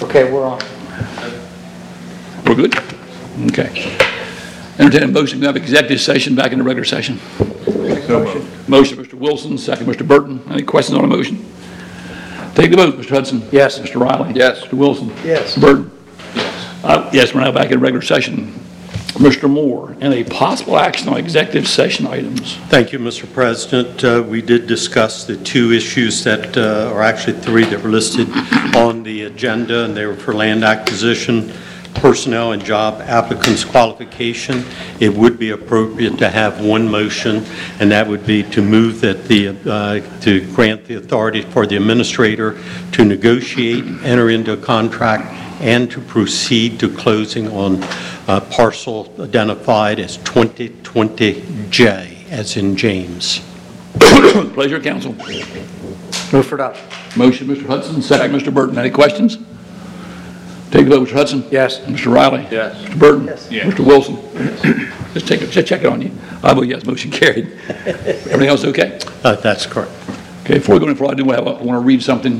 Okay, we're on. We're good? Okay. Entertain a motion to have executive session back into regular session. Motion, Mr. Wilson, second, Mr. Burton. Any questions on the motion? Take the vote, Mr. Hudson. Yes. Mr. Riley. Yes. Mr. Wilson. Yes. Mr. Burton. Yes, we're now back in regular session. Mr. Moore, and a possible action on executive session items. Thank you, Mr. President. We did discuss the two issues that are actually three that were listed on the agenda, and they were for land acquisition, personnel and job applicants qualification. It would be appropriate to have one motion, and that would be to move that to grant the authority for the administrator to negotiate, enter into a contract, and to proceed to closing on parcel identified as 2020J, as in James. Pleasure, council. Move for adoption. Motion, Mr. Hudson, second, Mr. Burton. Any questions? Take the vote, Mr. Hudson. Yes. Mr. Riley. Yes. Mr. Burton. Yes. Mr. Wilson. Just check it on you. I vote yes, motion carried. Everything else okay? That's correct. Okay, before we go any further, I want to read something.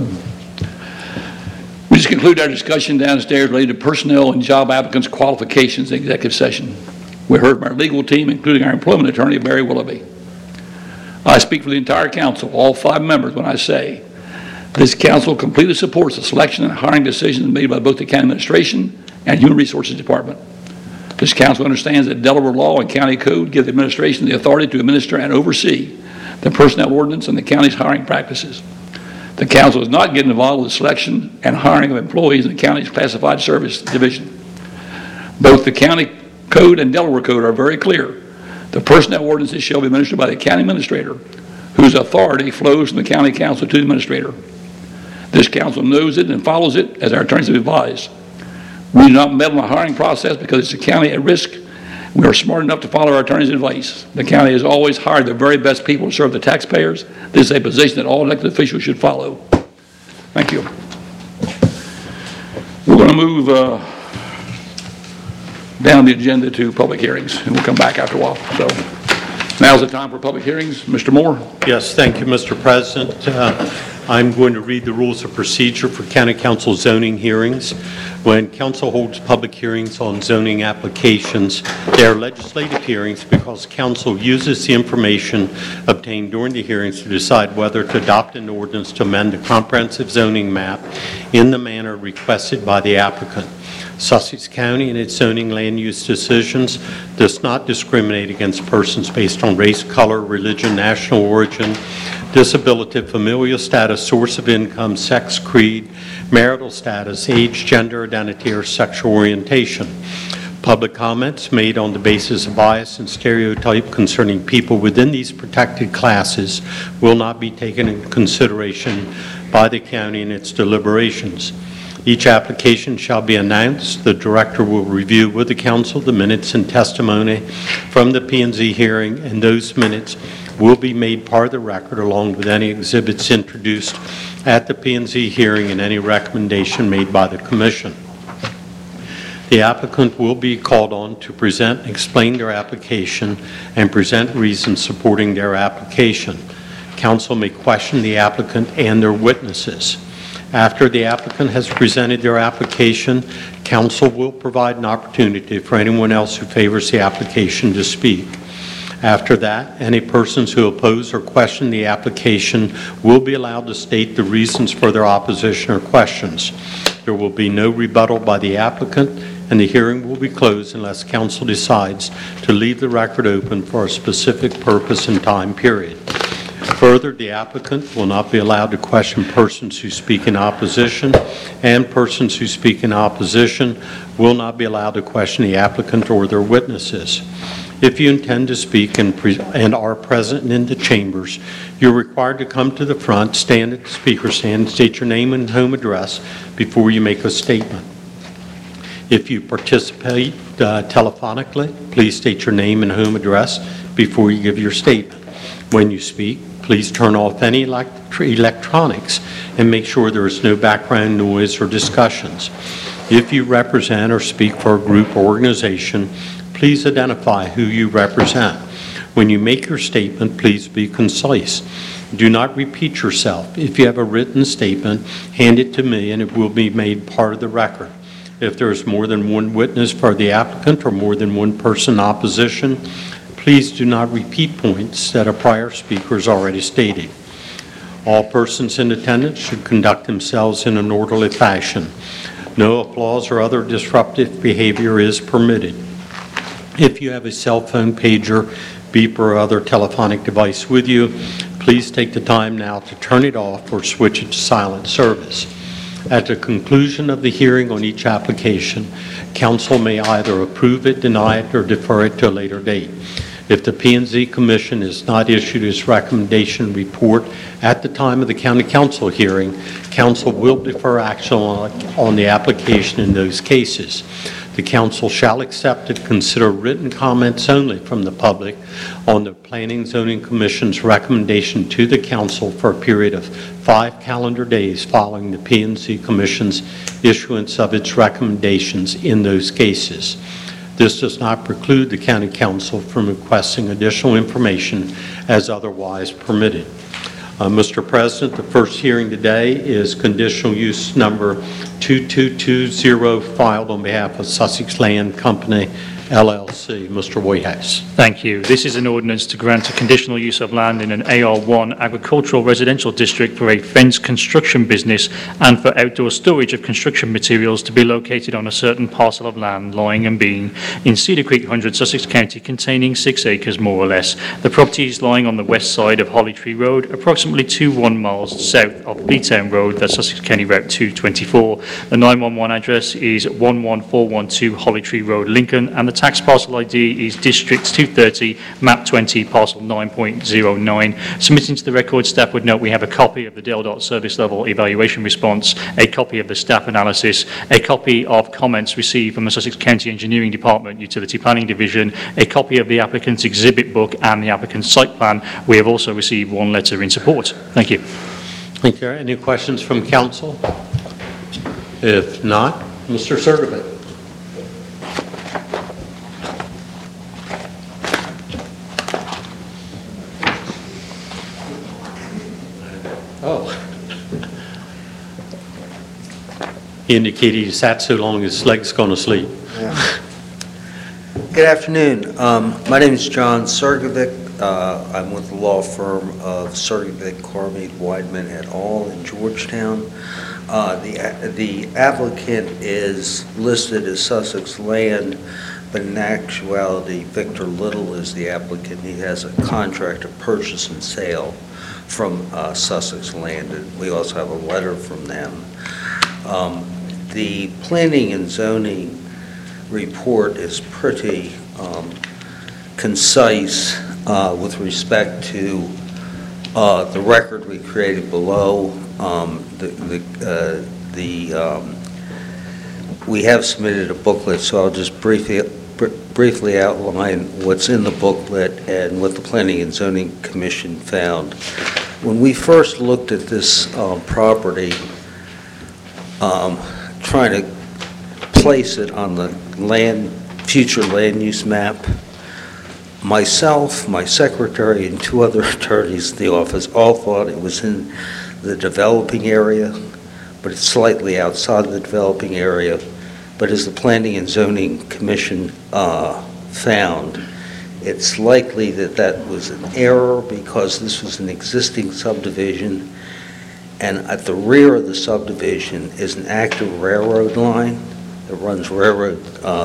We just concluded our discussion downstairs related to personnel and job applicants' qualifications in executive session. We heard from our legal team, including our employment attorney, Barry Willoughby. I speak for the entire council, all 5 members, when I say this council completely supports the selection and hiring decisions made by both the county administration and human resources department. This council understands that Delaware law and county code give the administration the authority to administer and oversee the personnel ordinance and the county's hiring practices. The council is not getting involved with the selection and hiring of employees in the county's classified service division. Both the county code and Delaware code are very clear. The personnel ordinances shall be administered by the county administrator, whose authority flows from the county council to the administrator. This council knows it and follows it, as our attorneys have advised. We do not meddle in the hiring process because it's a county at risk. We are smart enough to follow our attorney's advice. The county has always hired the very best people to serve the taxpayers. This is a position that all elected officials should follow. Thank you. We're going to move down the agenda to public hearings, and we'll come back after a while. So now's the time for public hearings. Mr. Moore. Yes, thank you, Mr. President. I'm going to read the rules of procedure for County Council zoning hearings. When council holds public hearings on zoning applications, they are legislative hearings because council uses the information obtained during the hearings to decide whether to adopt an ordinance to amend the comprehensive zoning map in the manner requested by the applicant. Sussex County, in its zoning land use decisions, does not discriminate against persons based on race, color, religion, national origin, disability, familial status, source of income, sex, creed, marital status, age, gender identity, or sexual orientation. Public comments made on the basis of bias and stereotype concerning people within these protected classes will not be taken into consideration by the county in its deliberations. Each application shall be announced. The director will review with the council the minutes and testimony from the P&Z hearing, and those minutes will be made part of the record along with any exhibits introduced at the P&Z hearing and any recommendation made by the commission. The applicant will be called on to present and explain their application and present reasons supporting their application. Council may question the applicant and their witnesses. After the applicant has presented their application, council will provide an opportunity for anyone else who favors the application to speak. After that, any persons who oppose or question the application will be allowed to state the reasons for their opposition or questions. There will be no rebuttal by the applicant, and the hearing will be closed unless council decides to leave the record open for a specific purpose and time period. Further, the applicant will not be allowed to question persons who speak in opposition, and persons who speak in opposition will not be allowed to question the applicant or their witnesses. If you intend to speak and are present in the chambers, you're required to come to the front, stand at the speaker stand, and state your name and home address before you make a statement. If you participate telephonically, please state your name and home address before you give your statement. When you speak, please turn off any electronics and make sure there is no background noise or discussions. If you represent or speak for a group or organization, please identify who you represent. When you make your statement, please be concise. Do not repeat yourself. If you have a written statement, hand it to me and it will be made part of the record. If there is more than one witness for the applicant or more than one person in opposition, please do not repeat points that a prior speaker has already stated. All persons in attendance should conduct themselves in an orderly fashion. No applause or other disruptive behavior is permitted. If you have a cell phone, pager, beeper, or other telephonic device with you, please take the time now to turn it off or switch it to silent service. At the conclusion of the hearing on each application, council may either approve it, deny it, or defer it to a later date. If the P&Z Commission has not issued its recommendation report at the time of the County Council hearing, council will defer action on the application in those cases. The council shall accept and consider written comments only from the public on the Planning and Zoning Commission's recommendation to the council for a period of 5 calendar days following the P&Z Commission's issuance of its recommendations in those cases. This does not preclude the County Council from requesting additional information as otherwise permitted. Mr. President, the first hearing today is conditional use number 2220 filed on behalf of Sussex Land Company, LLC. Mr. Whitehouse. Thank you. This is an ordinance to grant a conditional use of land in an AR1 agricultural residential district for a fenced construction business and for outdoor storage of construction materials to be located on a certain parcel of land lying and being in Cedar Creek 100, Sussex County, containing 6 acres more or less. The property is lying on the west side of Holly Tree Road, approximately 21 miles south of Bleetown Road, that's Sussex County Route 224. The 911 address is 11412 Holly Tree Road, Lincoln, and the tax parcel ID is District 230, Map 20, Parcel 9.09. Submitting to the record, staff would note we have a copy of the DEL service level evaluation response, a copy of the staff analysis, a copy of comments received from the Sussex County Engineering Department, Utility Planning Division, a copy of the applicant's exhibit book and the applicant's site plan. We have also received one letter in support. Thank you. Thank you. Any questions from council? If not, Mr. Sertovic. He indicated he sat so long his leg's gone to sleep. Yeah. Good afternoon. My name is John Sertovic. I'm with the law firm of Sertovic, Cormead, Weidman et al. In Georgetown. The applicant is listed as Sussex Land, but in actuality, Victor Little is the applicant. He has a contract of purchase and sale from Sussex Land, and we also have a letter from them. The planning and zoning report is pretty concise with respect to the record we created below. We have submitted a booklet, so I'll just briefly outline what's in the booklet and what the Planning and Zoning Commission found. When we first looked at this property, trying to place it on the future land use map, myself, my secretary, and 2 other attorneys in the office all thought it was in the developing area, but it's slightly outside of the developing area. But as the Planning and Zoning Commission found, it's likely that that was an error because this was an existing subdivision, and at the rear of the subdivision is an active railroad line that runs railroad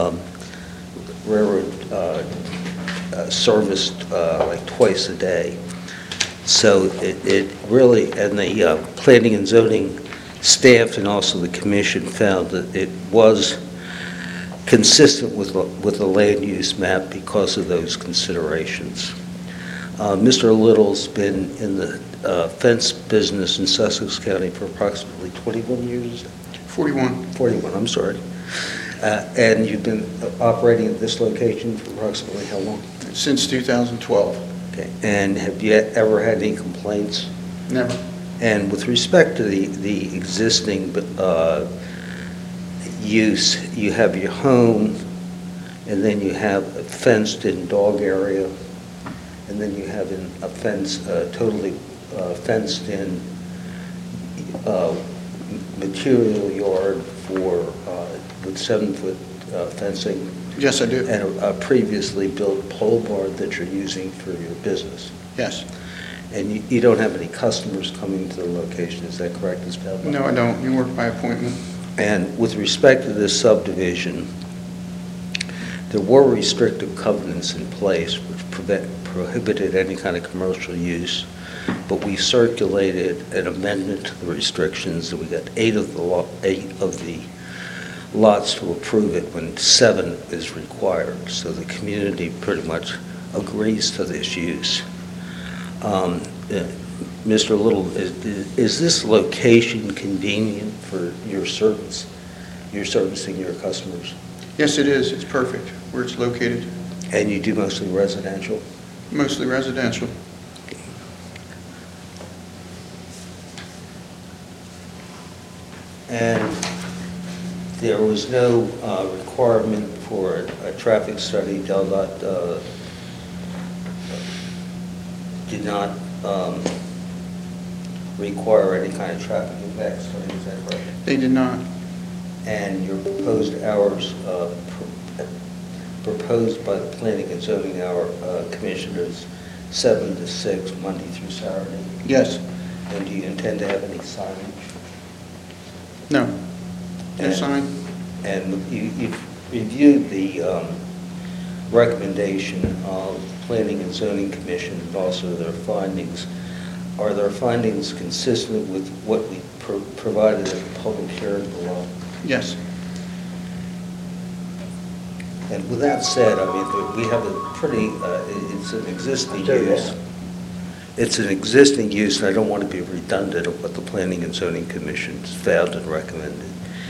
service like twice a day. So it really, and the Planning and Zoning staff and also the commission found that it was consistent with the land use map because of those considerations. Mr. Little's been in the fence business in Sussex County for approximately 21 years? 41. 41, I'm sorry. And you've been operating at this location for approximately how long? Since 2012. Okay. And have you ever had any complaints? Never. And with respect to the existing use, you have your home, and then you have a fenced-in dog area, and then you have a fence totally fenced-in material yard with 7-foot fencing Yes, I do. and a previously built pole barn that you're using for your business. Yes. And you don't have any customers coming to the location, is that correct, Ms. Pavlik? No, I don't. You work by appointment. And with respect to this subdivision, there were restrictive covenants in place which prohibited any kind of commercial use, but we circulated an amendment to the restrictions, and we got 8 of the lots to approve it when 7 is required. So the community pretty much agrees to this use. Mr. Little, is this location convenient for your service? You're servicing your customers? Yes, it is. It's perfect where it's located. And you do mostly residential? Mostly residential. And there was no requirement for a traffic study. DelDOT did not require any kind of traffic impact study, is that right? They did not. And your proposed hours proposed by the Planning and Zoning Commission is 7 to 6, Monday through Saturday? Yes. And do you intend to have any signage? No. No And- sign. And you've reviewed the recommendation of the Planning and Zoning Commission and also their findings. Are their findings consistent with what we provided at the public hearing below? Yes. And with that said, I mean, we have a pretty, it's an existing use. It's an existing use, and I don't want to be redundant of what the Planning and Zoning Commission found and recommended.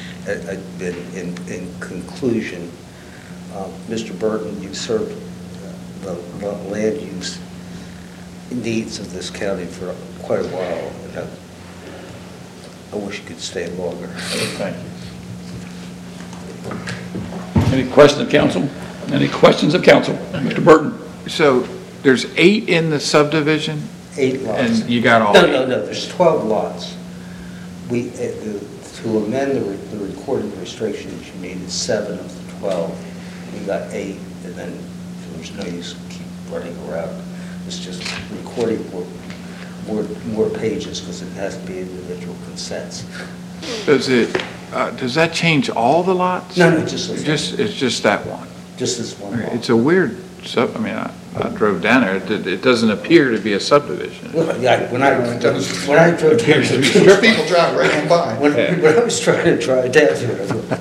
In conclusion, Mr. Burton, you've served the land use needs of this county for quite a while, and I wish you could stay longer. Thank you. Any questions of council? Any questions of council? Mr. Burton? So there's 8 in the subdivision, 8 lots. and you got all No, 8? no, there's 12 lots. We, to amend the recording restrictions, you needed 7 of the 12. We got 8, and then there's no use keep running around. It's just recording more pages because it has to be individual consents. Does that change all the lots? No, just this It's just that one. Just this one lot. It's a weird I mean, I drove down there. It doesn't appear to be a subdivision. Well, yeah, when I drove down, Your people drive right on by. when I was trying to drive down here,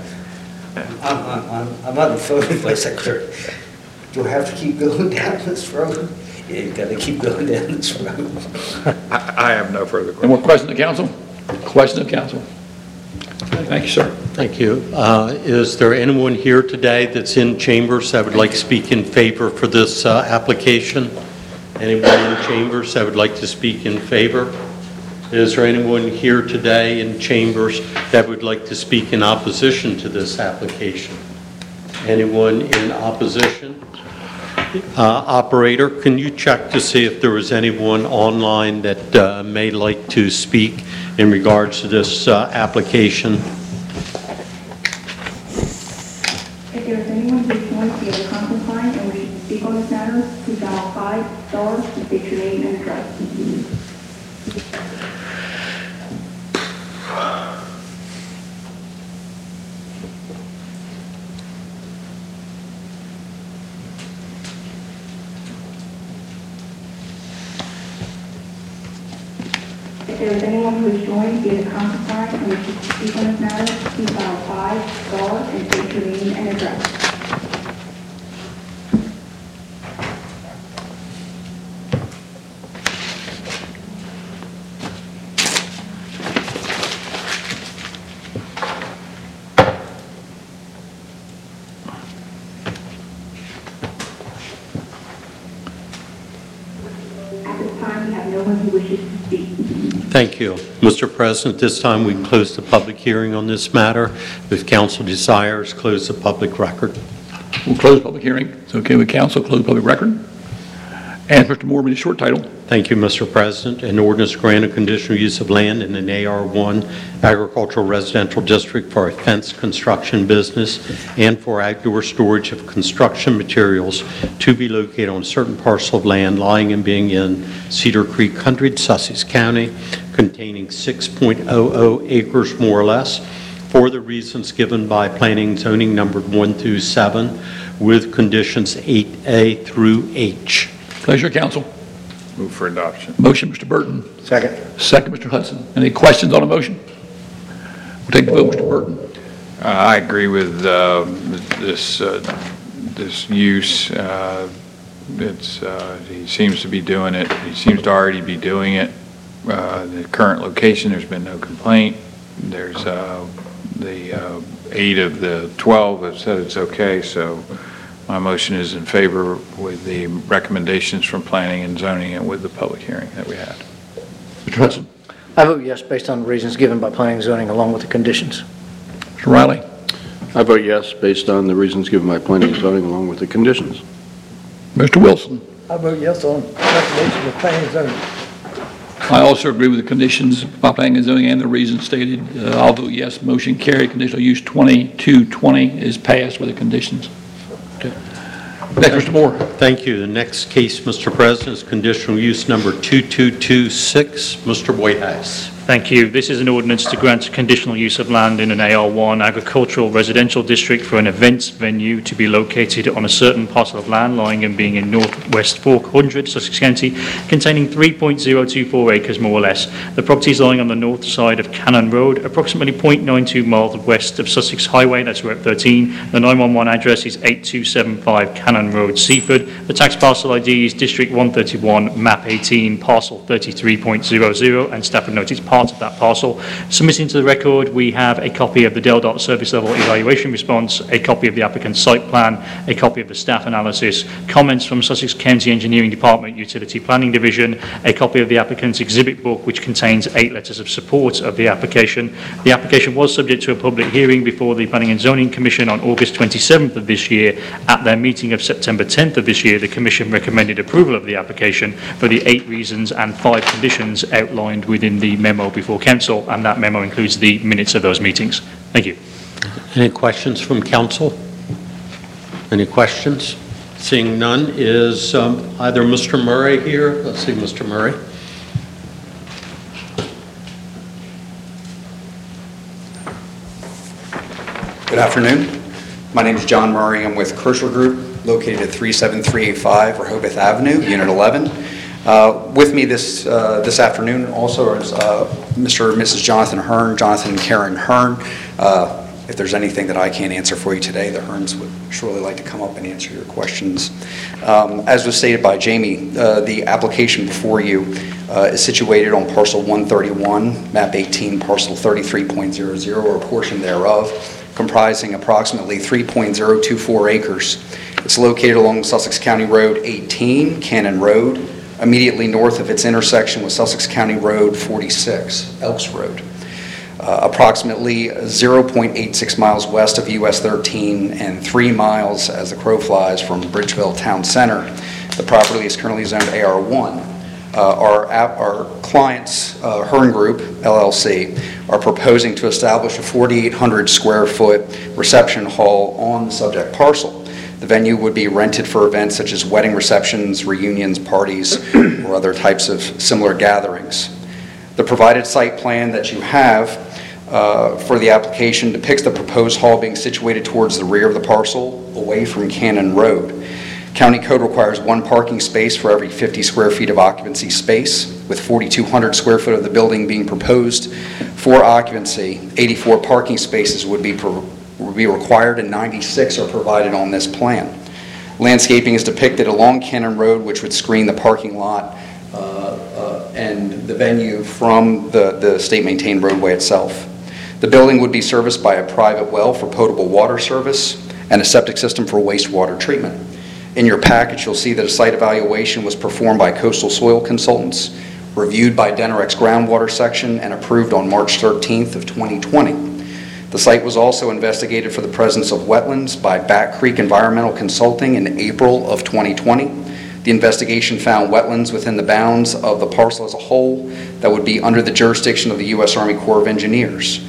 I'm on the phone with my secretary. Do I have to keep going down this road? Yeah, you gotta keep going down this road. I have no further Any more questions. questions of council? Questions of council? Thank you, sir. Thank you. Is there anyone here today that's in chambers that would like to speak in favor for this application? Anyone in chambers that would like to speak in favor? Is there anyone here today in chambers that would like to speak in opposition to this application? Anyone in opposition? Operator, can you check to see if there was anyone online that may like to speak in regards to this application? If there is anyone who joins via the conference line and wishes to speak on this matter, please dial 5 star to state your name and address. If there is anyone who has joined via the conference line and wishes to speak on this matter, please dial 5 star and state your name and address. At this time, we have no one who wishes to speak. Thank you. Mr. President, this time we close the public hearing on this matter. If council desires, close the public record. We'll close the public hearing. It's okay with council, close the public record. And Mr. Moore, read a short title. Thank you, Mr. President. An ordinance granting conditional use of land in an AR1 agricultural residential district for a fence construction business and for outdoor storage of construction materials to be located on a certain parcel of land lying and being in Cedar Creek, Hundred, Sussex County, containing 6.00 acres more or less, for the reasons given by planning and zoning numbered 1 through 7, with conditions 8A through H. Pleasure, council. Move for adoption. Motion, Mr. Burton. Second. Second, Mr. Hudson. Any questions on the motion? We'll take the vote, Mr. Burton. I agree with this use. He seems to be doing it. He seems to already be doing it. The current location, there's been no complaint. There's the 8 of the 12 have said it's okay, so my motion is in favor with the recommendations from planning and zoning and with the public hearing that we had. Mr. Hudson. I vote yes based on the reasons given by planning and zoning along with the conditions. Mr. Riley. I vote yes based on the reasons given by planning and zoning along with the conditions. Mr. Wilson. I vote yes on recommendation of planning and zoning. I also agree with the conditions by planning and zoning and the reasons stated. I'll vote yes. Motion carried. Conditional use 2220 is passed with the conditions. Next, Mr. Moore. Thank you. The next case, Mr. President, is conditional use number 2226. Mr. Whitehouse. Thank you. This is an ordinance to grant conditional use of land in an AR1 agricultural residential district for an events venue to be located on a certain parcel of land lying and being in Northwest Fork, Hundred, Sussex County, containing 3.024 acres more or less. The property is lying on the north side of Cannon Road, approximately 0.92 miles west of Sussex Highway, that's Route 13. The 911 address is 8275 Cannon Road, Seaford. The tax parcel ID is District 131, Map 18, Parcel 33.00, and Stafford notes it's part of that parcel. Submitting to the record, we have a copy of the DELDOT service level evaluation response, a copy of the applicant's site plan, a copy of the staff analysis, comments from Sussex County Engineering Department Utility Planning Division, a copy of the applicant's exhibit book which contains 8 letters of support of the application. The application was subject to a public hearing before the Planning and Zoning Commission on August 27th of this year. At their meeting of September 10th of this year, the Commission recommended approval of the application for the 8 reasons and 5 conditions outlined within the memo before Council, and that memo includes the minutes of those meetings. Thank you. Any questions from council? Any questions? Seeing none, is either Mr. Murray here? Let's see, Mr. Murray. Good afternoon. My name is John Murray. I'm with Kershaw Group, located at 37385 Rehoboth Avenue, Unit 11. With me this afternoon also is Mr. and Mrs. Jonathan Hearn, Jonathan and Karen Hearn. If there's anything that I can't answer for you today, the Hearns would surely like to come up and answer your questions. As was stated by Jamie, the application before you is situated on parcel 131, map 18, parcel 33.00, or a portion thereof, comprising approximately 3.024 acres. It's located along Sussex County Road 18, Cannon Road, immediately north of its intersection with Sussex County Road 46, Elks Road. Approximately 0.86 miles west of US 13 and 3 miles as the crow flies from Bridgeville Town Center. The property is currently zoned AR1. Our clients, Hearn Group, LLC, are proposing to establish a 4,800 square foot reception hall on the subject parcel. The venue would be rented for events such as wedding receptions, reunions, parties, or other types of similar gatherings. The provided site plan that you have for the application depicts the proposed hall being situated towards the rear of the parcel, away from Cannon Road. County code requires 1 parking space for every 50 square feet of occupancy space, with 4,200 square foot of the building being proposed for occupancy. 84 parking spaces would be required, and 96 are provided on this plan. Landscaping is depicted along Cannon Road, which would screen the parking lot and the venue from the state-maintained roadway itself. The building would be serviced by a private well for potable water service and a septic system for wastewater treatment. In your package, you'll see that a site evaluation was performed by Coastal Soil Consultants, reviewed by Denerex Groundwater Section, and approved on March 13th of 2020. The site was also investigated for the presence of wetlands by Back Creek Environmental Consulting in April of 2020. The investigation found wetlands within the bounds of the parcel as a whole that would be under the jurisdiction of the U.S. Army Corps of Engineers.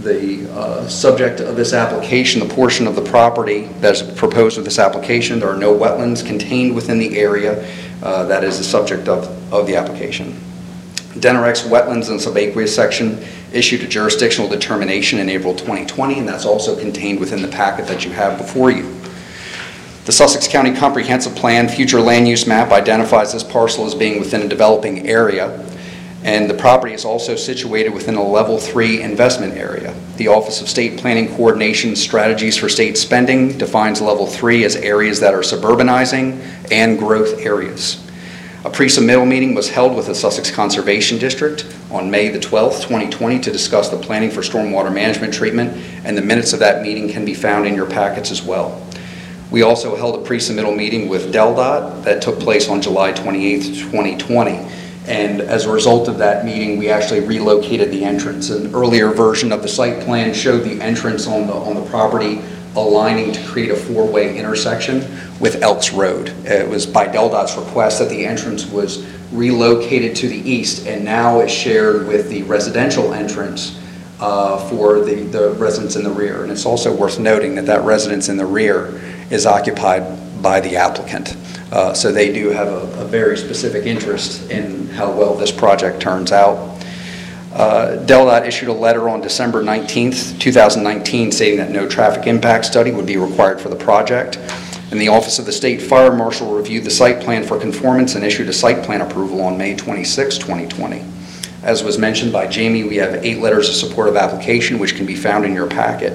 The subject of this application, the portion of the property that is proposed with this application, there are no wetlands contained within the area that is the subject of the application. Denerex Wetlands and Subaqueous Section issued a jurisdictional determination in April 2020, and that's also contained within the packet that you have before you. The Sussex County Comprehensive Plan Future Land Use Map identifies this parcel as being within a developing area, and the property is also situated within a Level 3 investment area. The Office of State Planning Coordination Strategies for State Spending defines Level 3 as areas that are suburbanizing and growth areas. A pre-submittal meeting was held with the Sussex Conservation District on May the 12th, 2020 to discuss the planning for stormwater management treatment, and the minutes of that meeting can be found in your packets as well. We also held a pre-submittal meeting with DelDOT that took place on July 28th, 2020. And as a result of that meeting, we actually relocated the entrance. An earlier version of the site plan showed the entrance on the property aligning to create a four-way intersection with Elks Road. It was by DelDOT's request that the entrance was relocated to the east and now is shared with the residential entrance for the residents in the rear. And it's also worth noting that that residence in the rear is occupied by the applicant. So they do have a very specific interest in how well this project turns out. DelDOT issued a letter on December 19th, 2019 stating that no traffic impact study would be required for the project. And the Office of the State Fire Marshal reviewed the site plan for conformance and issued a site plan approval on May 26, 2020. As was mentioned by Jamie, we have 8 letters of support of application which can be found in your packet.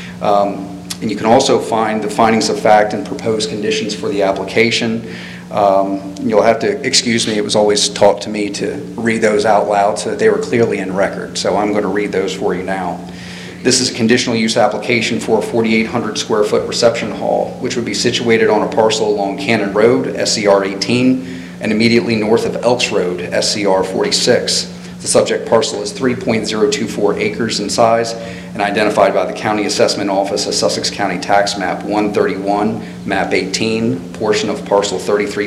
And you can also find the findings of fact and proposed conditions for the application. You'll have to excuse me, it was always taught to me to read those out loud so that they were clearly in record. So I'm going to read those for you now. This is a conditional use application for a 4,800 square foot reception hall, which would be situated on a parcel along Cannon Road, SCR 18, and immediately north of Elks Road, SCR 46. The subject parcel is 3.024 acres in size and identified by the County Assessment Office as Sussex County Tax Map 131, Map 18, portion of parcel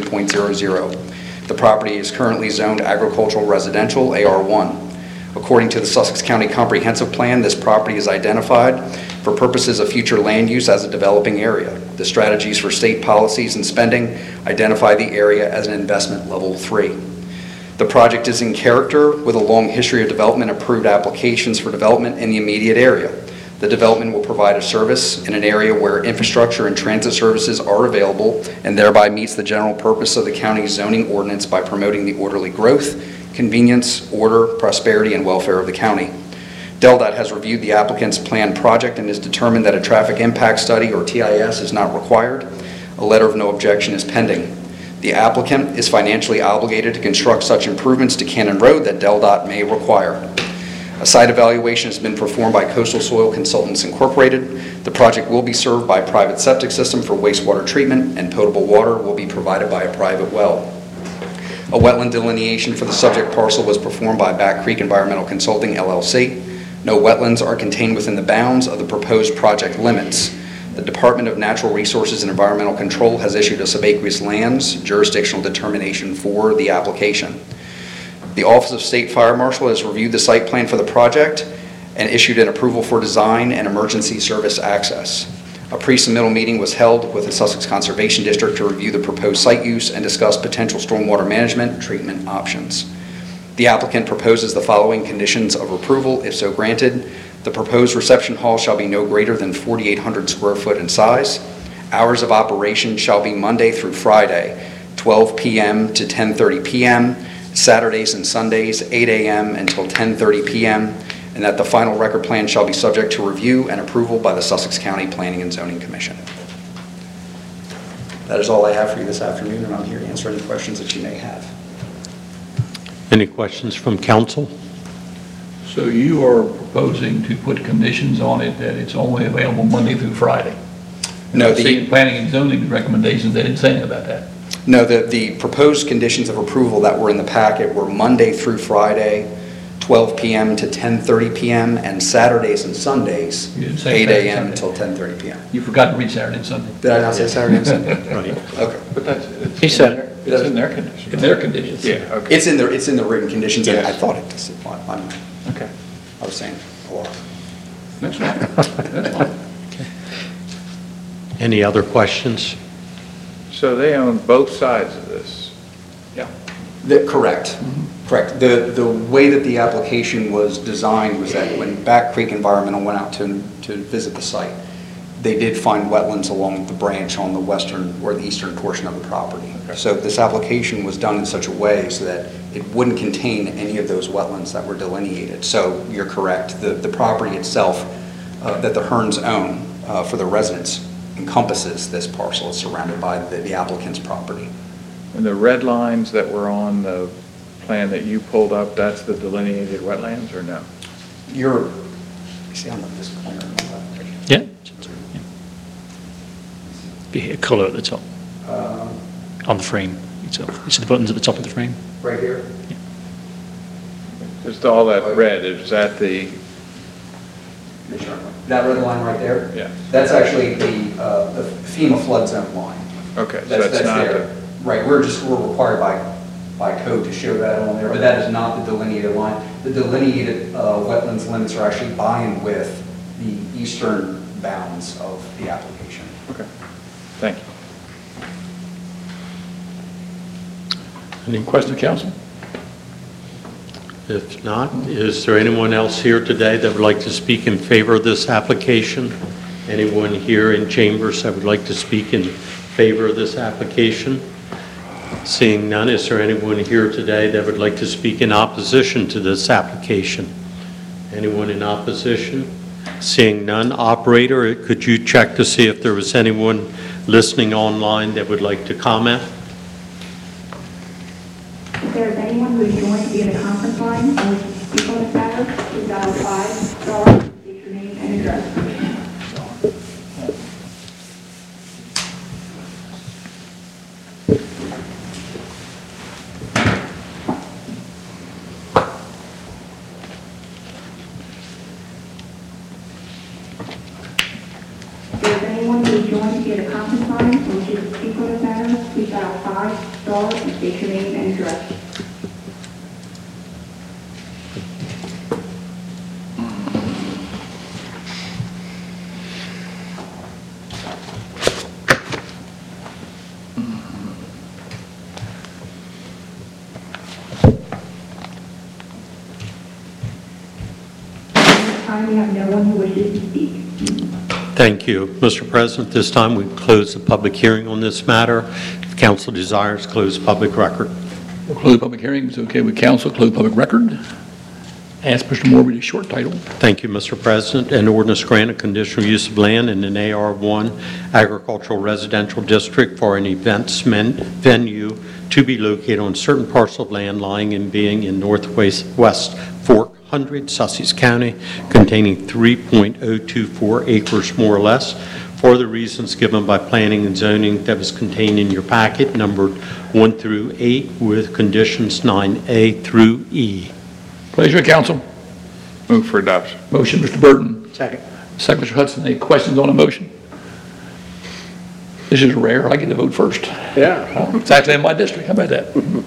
33.00. The property is currently zoned agricultural residential AR1. According to the Sussex County Comprehensive Plan, this property is identified for purposes of future land use as a developing area. The strategies for state policies and spending identify the area as an investment level 3. The project is in character with a long history of development approved applications for development in the immediate area. The development will provide a service in an area where infrastructure and transit services are available and thereby meets the general purpose of the county's zoning ordinance by promoting the orderly growth, convenience, order, prosperity, and welfare of the county. DelDOT has reviewed the applicant's planned project and has determined that a traffic impact study or TIS is not required. A letter of no objection is pending. The applicant is financially obligated to construct such improvements to Cannon Road that DelDOT may require. A site evaluation has been performed by Coastal Soil Consultants Incorporated. The project will be served by a private septic system for wastewater treatment, and potable water will be provided by a private well. A wetland delineation for the subject parcel was performed by Back Creek Environmental Consulting, LLC. No wetlands are contained within the bounds of the proposed project limits. The Department of Natural Resources and Environmental Control has issued a subaqueous lands jurisdictional determination for the application. The Office of State Fire Marshal has reviewed the site plan for the project and issued an approval for design and emergency service access. A pre-submittal meeting was held with the Sussex Conservation District to review the proposed site use and discuss potential stormwater management treatment options. The applicant proposes the following conditions of approval, if so granted. The proposed reception hall shall be no greater than 4,800 square foot in size. Hours of operation shall be Monday through Friday, 12 p.m. to 10:30 p.m., Saturdays and Sundays, 8 a.m. until 10:30 p.m., and that the final record plan shall be subject to review and approval by the Sussex County Planning and Zoning Commission. That is all I have for you this afternoon, and I'm here to answer any questions that you may have. Any questions from council? So you are proposing to put conditions on it that it's only available Monday through Friday? No, the planning and zoning recommendations, they didn't say anything about that. No, the proposed conditions of approval that were in the packet were Monday through Friday, 12 p.m. to 10:30 p.m., and Saturdays and Sundays, You didn't say 8 Saturday, a.m. Sunday. until 10:30 p.m. You forgot to read Saturday and Sunday. Did I not say Saturday and Sunday? Right. Okay. But that's, He said it. it's in their condition. In their conditions. Yeah, okay. It's in the written conditions, and I Yes. thought it just, Okay. I was saying a lot. That's fine. That's fine. Any other questions? So they own both sides of this? Yeah. Correct, correct. The way that the application was designed was that when Back Creek Environmental went out to visit the site, they did find wetlands along the branch on the western or the eastern portion of the property. So this application was done in such a way so that it wouldn't contain any of those wetlands that were delineated. So you're correct. The property itself that the Hearns own for the residents encompasses this parcel. It's surrounded by the applicant's property. And the red lines that were on the plan that you pulled up, that's the delineated wetlands, or no? You see on this corner? Yeah. Be a colour at the top, on the frame itself. You see the buttons at the top of the frame? Right here? Just all that red, is that the, That red line right there? Yeah. That's actually the FEMA flood zone line. okay, so that's not there. the, Right, we're required by code to show that on there, but that is not the delineated line. The delineated wetlands limits are actually by and with the eastern bounds of the application. okay, thank you. Any questions, council? If not, is there anyone else here today that would like to speak in favor of this application? Anyone here in chambers that would like to speak in favor of this application? Seeing none, is there anyone here today that would like to speak in opposition to this application? Anyone in opposition? Seeing none, operator, could you check to see if there was anyone listening online that would like to comment? If there is anyone who is joined via the conference line and wishes to speak on this matter, please dial 5 * state your name and address. If there is anyone who is joined via the conference line and wishes to speak on this matter, please dial 5 * and state your name and address. At this time, we have no one who wishes to speak. Thank you. Mr. President, this time we close the public hearing on this matter. If council desires, close public record. We'll close the public hearing. It's okay with council. Close public record. Ask Mr. Moore to read a short title. Thank you, Mr. President. An ordinance grant a conditional use of land in an AR1 agricultural residential district for an events venue to be located on certain parcel of land lying and being in northwest Fork 100, Sussex County, containing 3.024 acres more or less, for the reasons given by planning and zoning that was contained in your packet, numbered 1 through 8, with conditions 9A through E. Pleasure of council. Move for adoption. Motion, Mr. Burton. Second. Second, Mr. Hudson. Any questions on a motion? This is rare. I get to vote first. Yeah. It's actually in my district. How about that?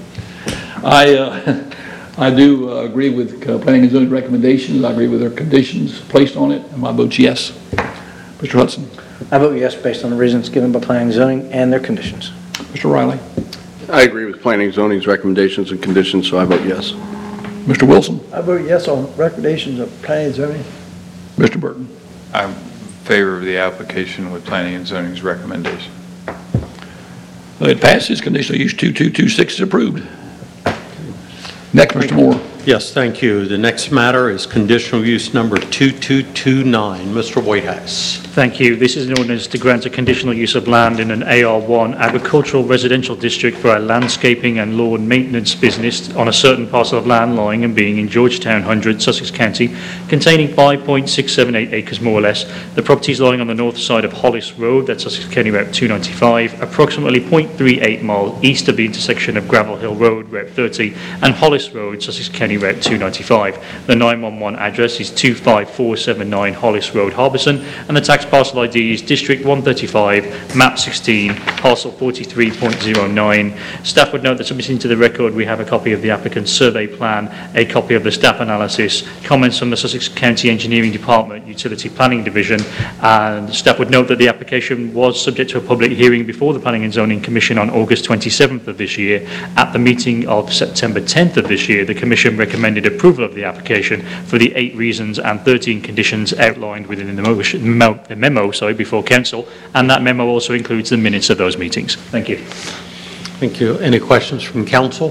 I do agree with planning and zoning recommendations. I agree with their conditions placed on it, and my vote's yes. Mr. Hudson. I vote yes based on the reasons given by planning and zoning and their conditions. Mr. Riley. I agree with planning and zoning's recommendations and conditions, so I vote yes. Mr. Wilson. I vote yes on recommendations of planning and zoning. Mr. Burton. I'm in favor of the application with planning and zoning's recommendation. It passes. Conditional use 2226 is approved. Next, Mr. Moore. Yes, thank you. The next matter is conditional use number 2229. Mr. Whitehouse. Thank you. This is an ordinance to grant a conditional use of land in an AR1 agricultural residential district for a landscaping and lawn maintenance business on a certain parcel of land lying and being in Georgetown 100, Sussex County, containing 5.678 acres more or less. The property is lying on the north side of Hollis Road, that's Sussex County Route 295, approximately 0.38 miles east of the intersection of Gravel Hill Road, Route 30, and Hollis Road, Sussex County County Route 295. The 911 address is 25479 Hollis Road, Harbison, and the tax parcel ID is District 135, Map 16, Parcel 43.09. Staff would note that submitting to the record we have a copy of the applicant's survey plan, a copy of the staff analysis, comments from the Sussex County Engineering Department, Utility Planning Division, and staff would note that the application was subject to a public hearing before the Planning and Zoning Commission on August 27th of this year. At the meeting of September 10th of this year, the Commission recommended approval of the application for the 8 reasons and 13 conditions outlined within the memo before Council, and that memo also includes the minutes of those meetings. Thank you. Thank you. Any questions from council?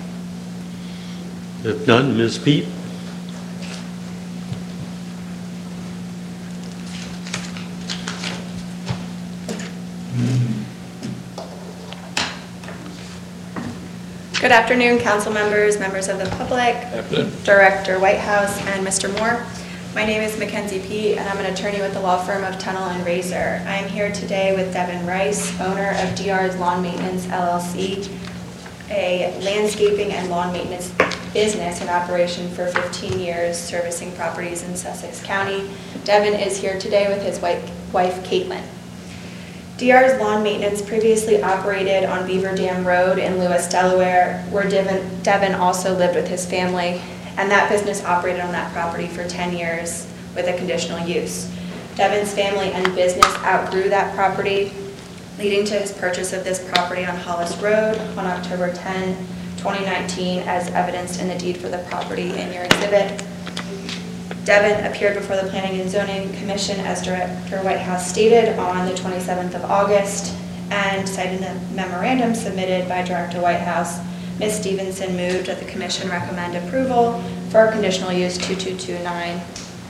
If none, Ms. Peet? Good afternoon, council members, members of the public, Director Whitehouse, and Mr. Moore. My name is Mackenzie Peet, and I'm an attorney with the law firm of Tunnell and Razor. I am here today with Devin Rice, owner of DR's Lawn Maintenance LLC, a landscaping and lawn maintenance business in operation for 15 years, servicing properties in Sussex County. Devin is here today with his wife, Caitlin. DR's Lawn Maintenance previously operated on Beaver Dam Road in Lewis, Delaware, where Devin also lived with his family, and that business operated on that property for 10 years with a conditional use. Devin's family and business outgrew that property, leading to his purchase of this property on Hollis Road on October 10, 2019, as evidenced in the deed for the property in your exhibit. Devin appeared before the Planning and Zoning Commission, as Director Whitehouse stated, on the 27th of August, and citing the memorandum submitted by Director Whitehouse, Ms. Stevenson moved that the Commission recommend approval for conditional use 2229,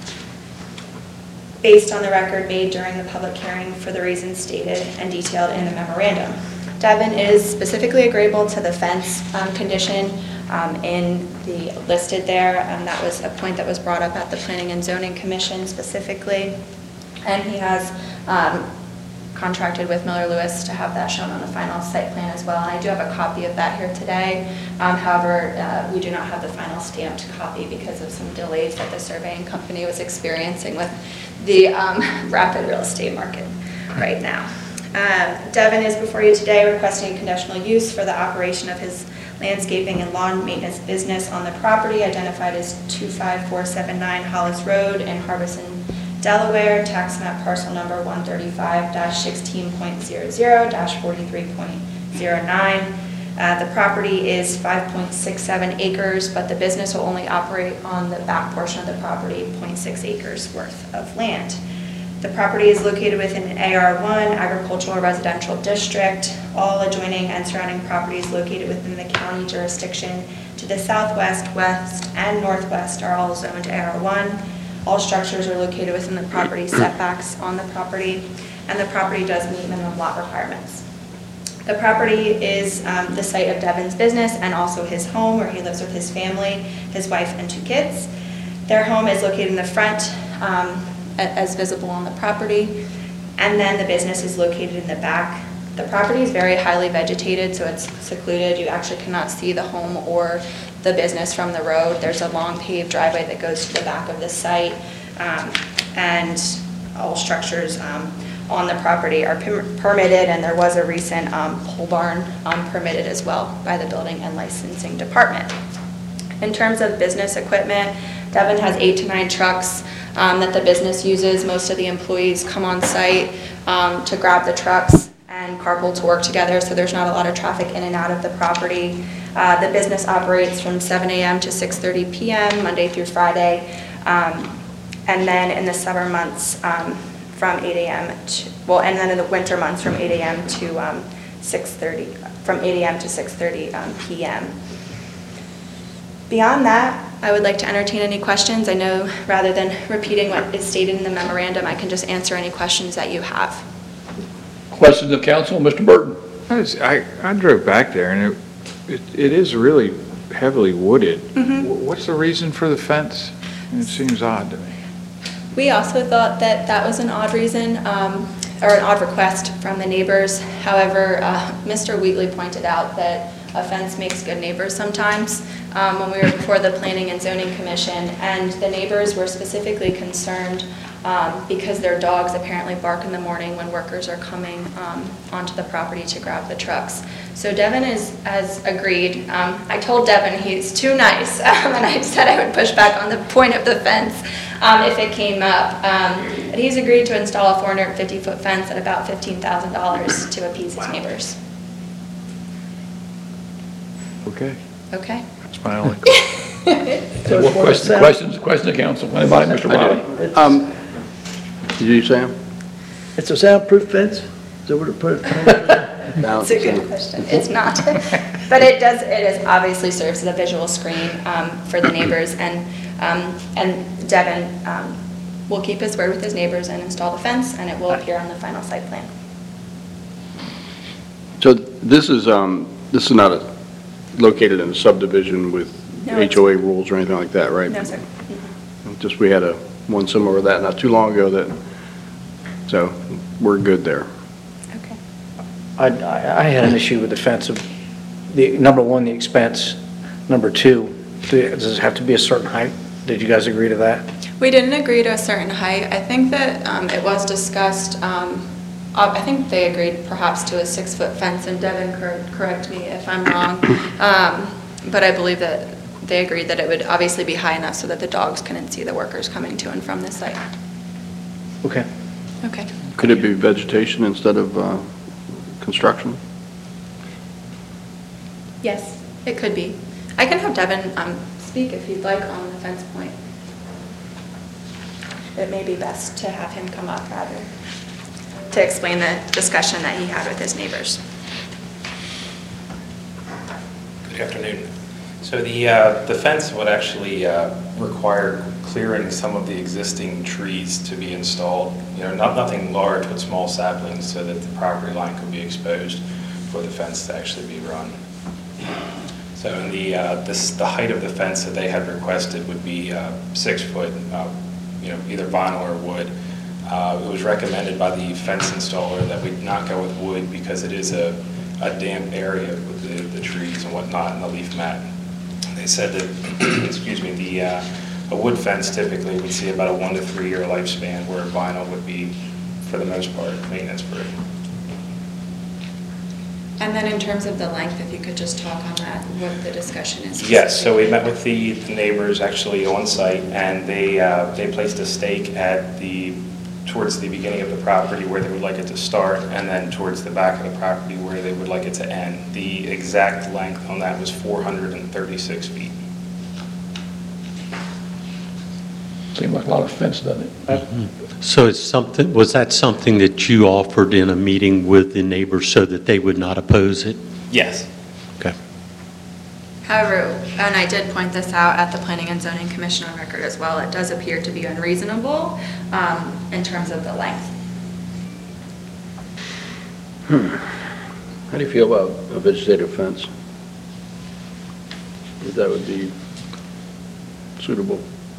based on the record made during the public hearing for the reasons stated and detailed in the memorandum. Devin is specifically agreeable to the fence condition in the listed there. That was a point that was brought up at the Planning and Zoning Commission specifically. And he has contracted with Miller Lewis to have that shown on the final site plan as well. And I do have a copy of that here today. However, we do not have the final stamped copy because of some delays that the surveying company was experiencing with the rapid real estate market right now. Devin is before you today requesting conditional use for the operation of his landscaping and lawn maintenance business on the property identified as 25479 Hollis Road in Harbison, Delaware, tax map parcel number 135-16.00-43.09. The property is 5.67 acres, but the business will only operate on the back portion of the property, 0.6 acres worth of land. The property is located within an AR1 agricultural residential district. All adjoining and surrounding properties located within the county jurisdiction to the southwest, west, and northwest are all zoned AR1. All structures are located within the property setbacks on the property, and the property does meet minimum lot requirements. The property is the site of Devin's business and also his home, where he lives with his family, his wife, and 2 kids. Their home is located in the front, as visible on the property, and then the business is located in the back. The property is very highly vegetated, so it's secluded. You actually cannot see the home or the business from the road. There's a long paved driveway that goes to the back of the site, and all structures on the property are permitted, and there was a recent pole barn permitted as well by the Building and Licensing Department. In terms of business equipment, Devin has 8 to 9 trucks that the business uses. Most of the employees come on site to grab the trucks and carpool to work together, so there's not a lot of traffic in and out of the property. The business operates from 7 a.m. to 6:30 p.m. Monday through Friday, and then in the summer months from 8 a.m. and then in the winter months from 8 a.m. to 6:30 p.m. Beyond that, I would like to entertain any questions. I know rather than repeating what is stated in the memorandum, I can just answer any questions that you have. Questions of council, Mr. Burton? I drove back there, and it is really heavily wooded. Mm-hmm. What's the reason for the fence? It seems odd to me. We also thought that that was an odd reason, or an odd request from the neighbors. However, Mr. Wheatley pointed out that a fence makes good neighbors sometimes. When we were before the Planning and Zoning Commission, and the neighbors were specifically concerned because their dogs apparently bark in the morning when workers are coming onto the property to grab the trucks. So Devin has agreed. I told Devin he's too nice, and I said I would push back on the point of the fence if it came up. But he's agreed to install a 450-foot fence at about $15,000 to appease his neighbors. Okay. Okay? That's my only. So What it's one questions to council? Anybody, Mr. It's- Riley? Did you, Sam? It's a soundproof fence? Is that what it put? No. It's a good question. It's not. But it obviously serves as a visual screen for the neighbors, and Devin will keep his word with his neighbors and install the fence, and it will appear on the final site plan. So this is not located in a subdivision with No, it's- HOA rules or anything like that, right? No, sir. Just we had one similar to that not too long ago so we're good there. Okay. I had an issue with the fence of, number one, the expense. Number two, does it have to be a certain height? Did you guys agree to that? We didn't agree to a certain height. I think that it was discussed, I think they agreed perhaps to a 6-foot fence, and Devin, correct me if I'm wrong, but I believe that they agreed that it would obviously be high enough so that the dogs couldn't see the workers coming to and from the site. Okay. Okay. Could it be vegetation instead of construction? Yes, it could be. I can have Devin speak if you'd like on the fence point. It may be best to have him come up rather to explain the discussion that he had with his neighbors. Good afternoon. So the fence would actually require clearing some of the existing trees to be installed. Nothing large, but small saplings so that the property line could be exposed for the fence to actually be run. So in the height of the fence that they had requested would be 6 foot, either vinyl or wood. It was recommended by the fence installer that we not go with wood because it is a damp area with the trees and whatnot and the leaf mat. They said that, excuse me, a wood fence typically would see about a 1 to 3 year lifespan, where vinyl would be, for the most part, maintenance free. And then in terms of the length, if you could just talk on that, what the discussion is. Yes, so we met with the neighbors actually on site, and they placed a stake towards the beginning of the property where they would like it to start, and then towards the back of the property where they would like it to end. The exact length on that was 436 feet. Seems like a lot of fence, doesn't it? So was that something that you offered in a meeting with the neighbors so that they would not oppose it? Yes. Okay. However, and I did point this out at the Planning and Zoning Commission on record as well, it does appear to be unreasonable in terms of the length. How do you feel about a vegetative fence? If that would be suitable?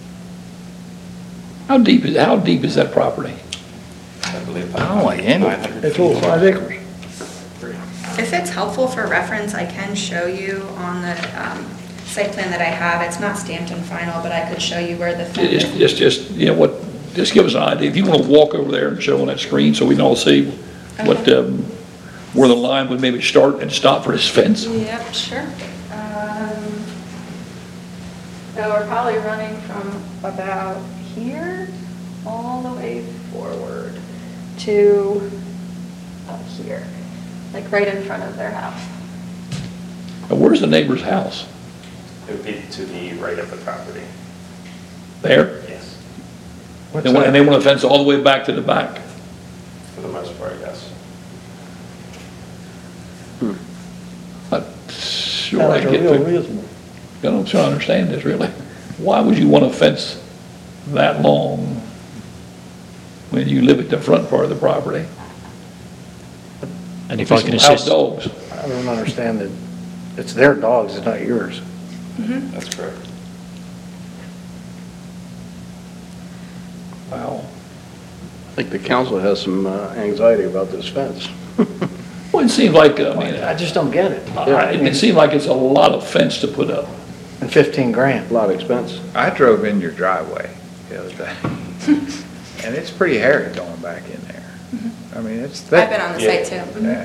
How deep is that property? I believe like in. 900 It's feet. all 5 acres. If it's helpful for reference, I can show you on the site plan that I have. It's not stamped and final, but I could show you where the fence is. Just give us an idea. If you want to walk over there and show on that screen so we can all see what, where the line would maybe start and stop for this fence. Yep, sure. So we're probably running from about here all the way forward to up here, like right in front of their house. Now, where's the neighbor's house? It would be to the right of the property. There? Yes, And they want a fence all the way back to the back. for the most part, yes. Not sure Sounds I like a get real to, reasonable. I don't sure I understand this really. Why would you want a fence that long when you live at the front part of the property? And if I can Some house assist, dogs. I don't understand that it's their dogs, it's not yours. That's correct. Wow. I think the council has some anxiety about this fence. Well, Well, it seems like, I mean, I just don't get it. it seems like it's a lot of fence to put up. And 15 grand. A lot of expense. I drove in your driveway the other day, and it's pretty hairy going back in there. I mean, it's thick. I've been on the site too. Yeah.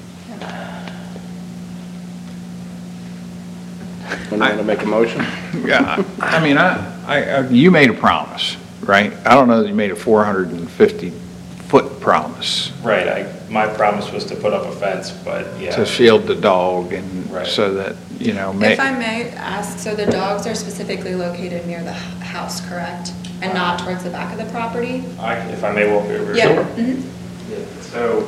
Want to make a motion? Yeah, I mean, you made a promise, right? I don't know that you made a 450-foot promise Right, my promise was to put up a fence, but yeah. to shield the dog and Right. so that, you know, If I may ask, so the dogs are specifically located near the house, correct? And not towards the back of the property? If I may walk over. Yeah. Sure. Mhm. So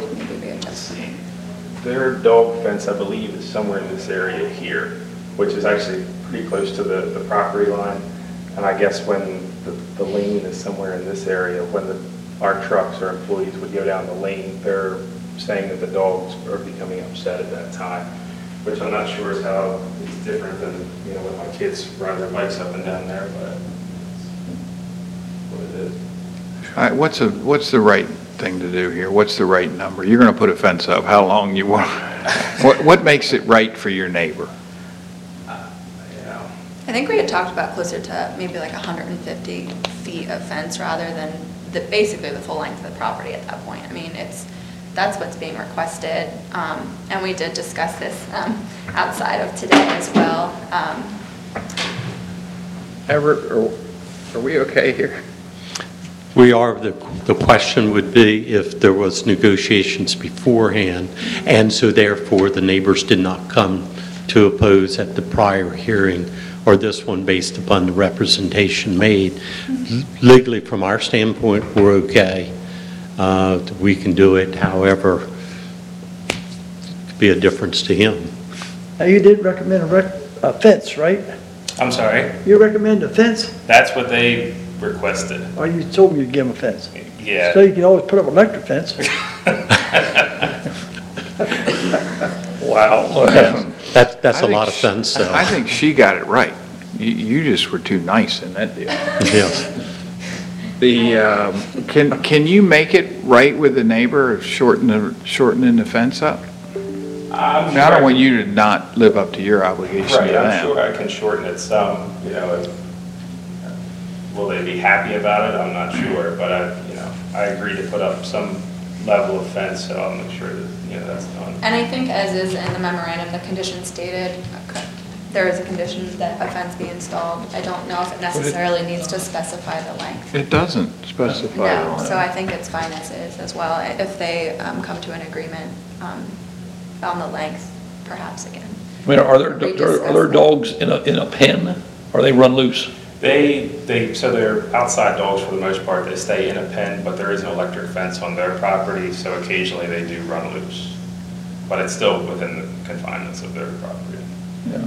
their dog fence, I believe, is somewhere in this area here, which is actually pretty close to the property line. And I guess when the lane is somewhere in this area, when our trucks or employees would go down the lane, they're saying that the dogs are becoming upset at that time, which I'm not sure is how it's different than, you know, when my kids ride their bikes up and down there, but what it is. what's the right thing to do here? What's the right number? You're going to put a fence up. How long you want? What makes it right for your neighbor? I think we had talked about closer to maybe like 150 feet of fence rather than basically the full length of the property at that point. I mean, that's what's being requested. And we did discuss this outside of today as well. Everett, are we okay here? We are. The question would be if there was negotiations beforehand, and so therefore the neighbors did not come to oppose at the prior hearing, or this one based upon the representation made. Legally, from our standpoint, we're okay. We can do it. However, it could be a difference to him. Now, you did recommend a fence, right? I'm sorry? You recommend a fence? That's what they requested. Or you told me you'd give them a fence? Yeah. So you can always put up an electric fence. Wow. That's a lot of fence, though. I think she got it right. You just were too nice in that deal. Yeah. Can you make it right with the neighbor of shortening the fence up? I don't want you to not live up to your obligation to Right, them. I'm sure I can shorten it some, you know, will they be happy about it? I'm not sure, but I agree to put up some level of fence, so I'll make sure that, you know, that's done. And I think as is in the memorandum, the condition stated, there is a condition that a fence be installed. I don't know if it necessarily needs to specify the length. It doesn't specify. No, so I think it's fine as is as well. If they come to an agreement on the length, perhaps again. I mean, are there dogs in a pen? Or they run loose? So they're outside dogs for the most part. They stay in a pen, but there is an electric fence on their property, so occasionally they do run loose. But it's still within the confinements of their property. Yeah.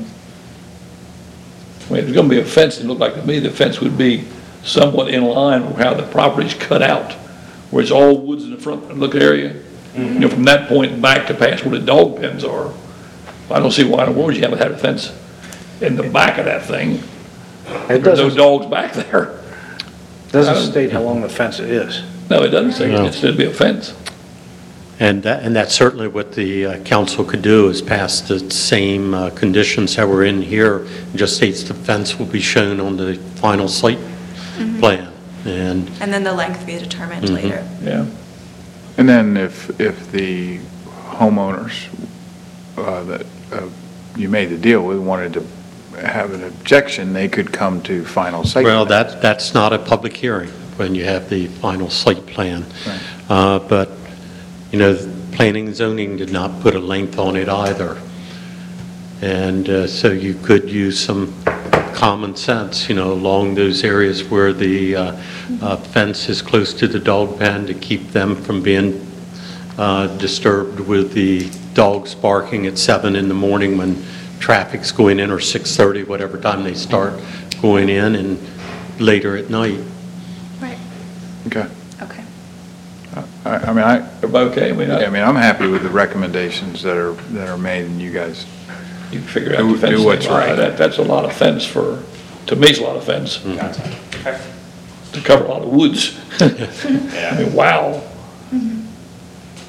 I mean, if there's going to be a fence, it looked like to me the fence would be somewhat in line with how the property's cut out, where it's all woods in the front look area. You know, from that point back to past where the dog pens are. I don't see why in the world you haven't had a fence in the back of that thing. There's no dogs back there. Doesn't state how long the fence is. No, it doesn't say No. it should be a fence. And that's certainly what the council could do, is pass the same conditions that were in here. It just states the fence will be shown on the final site plan. And then the length be determined later. Yeah. And then if the homeowners that you made the deal with wanted to have an objection, they could come to final site. well, that's not a public hearing when you have the final site plan. Right. But, you know, planning and zoning did not put a length on it either. And so you could use some common sense, you know, along those areas where the fence is close to the dog pen to keep them from being disturbed with the dogs barking at 7 in the morning when traffic's going in, or 6:30, whatever time they start going in, and later at night. Right. Okay. Okay. I mean, Okay, I mean, I'm happy with the recommendations that are made, and you guys You can figure out the fence. do what's thing. right. That's a lot of fence to me, it's a lot of fence. Gotcha. Okay. To cover a lot of woods. I mean, wow.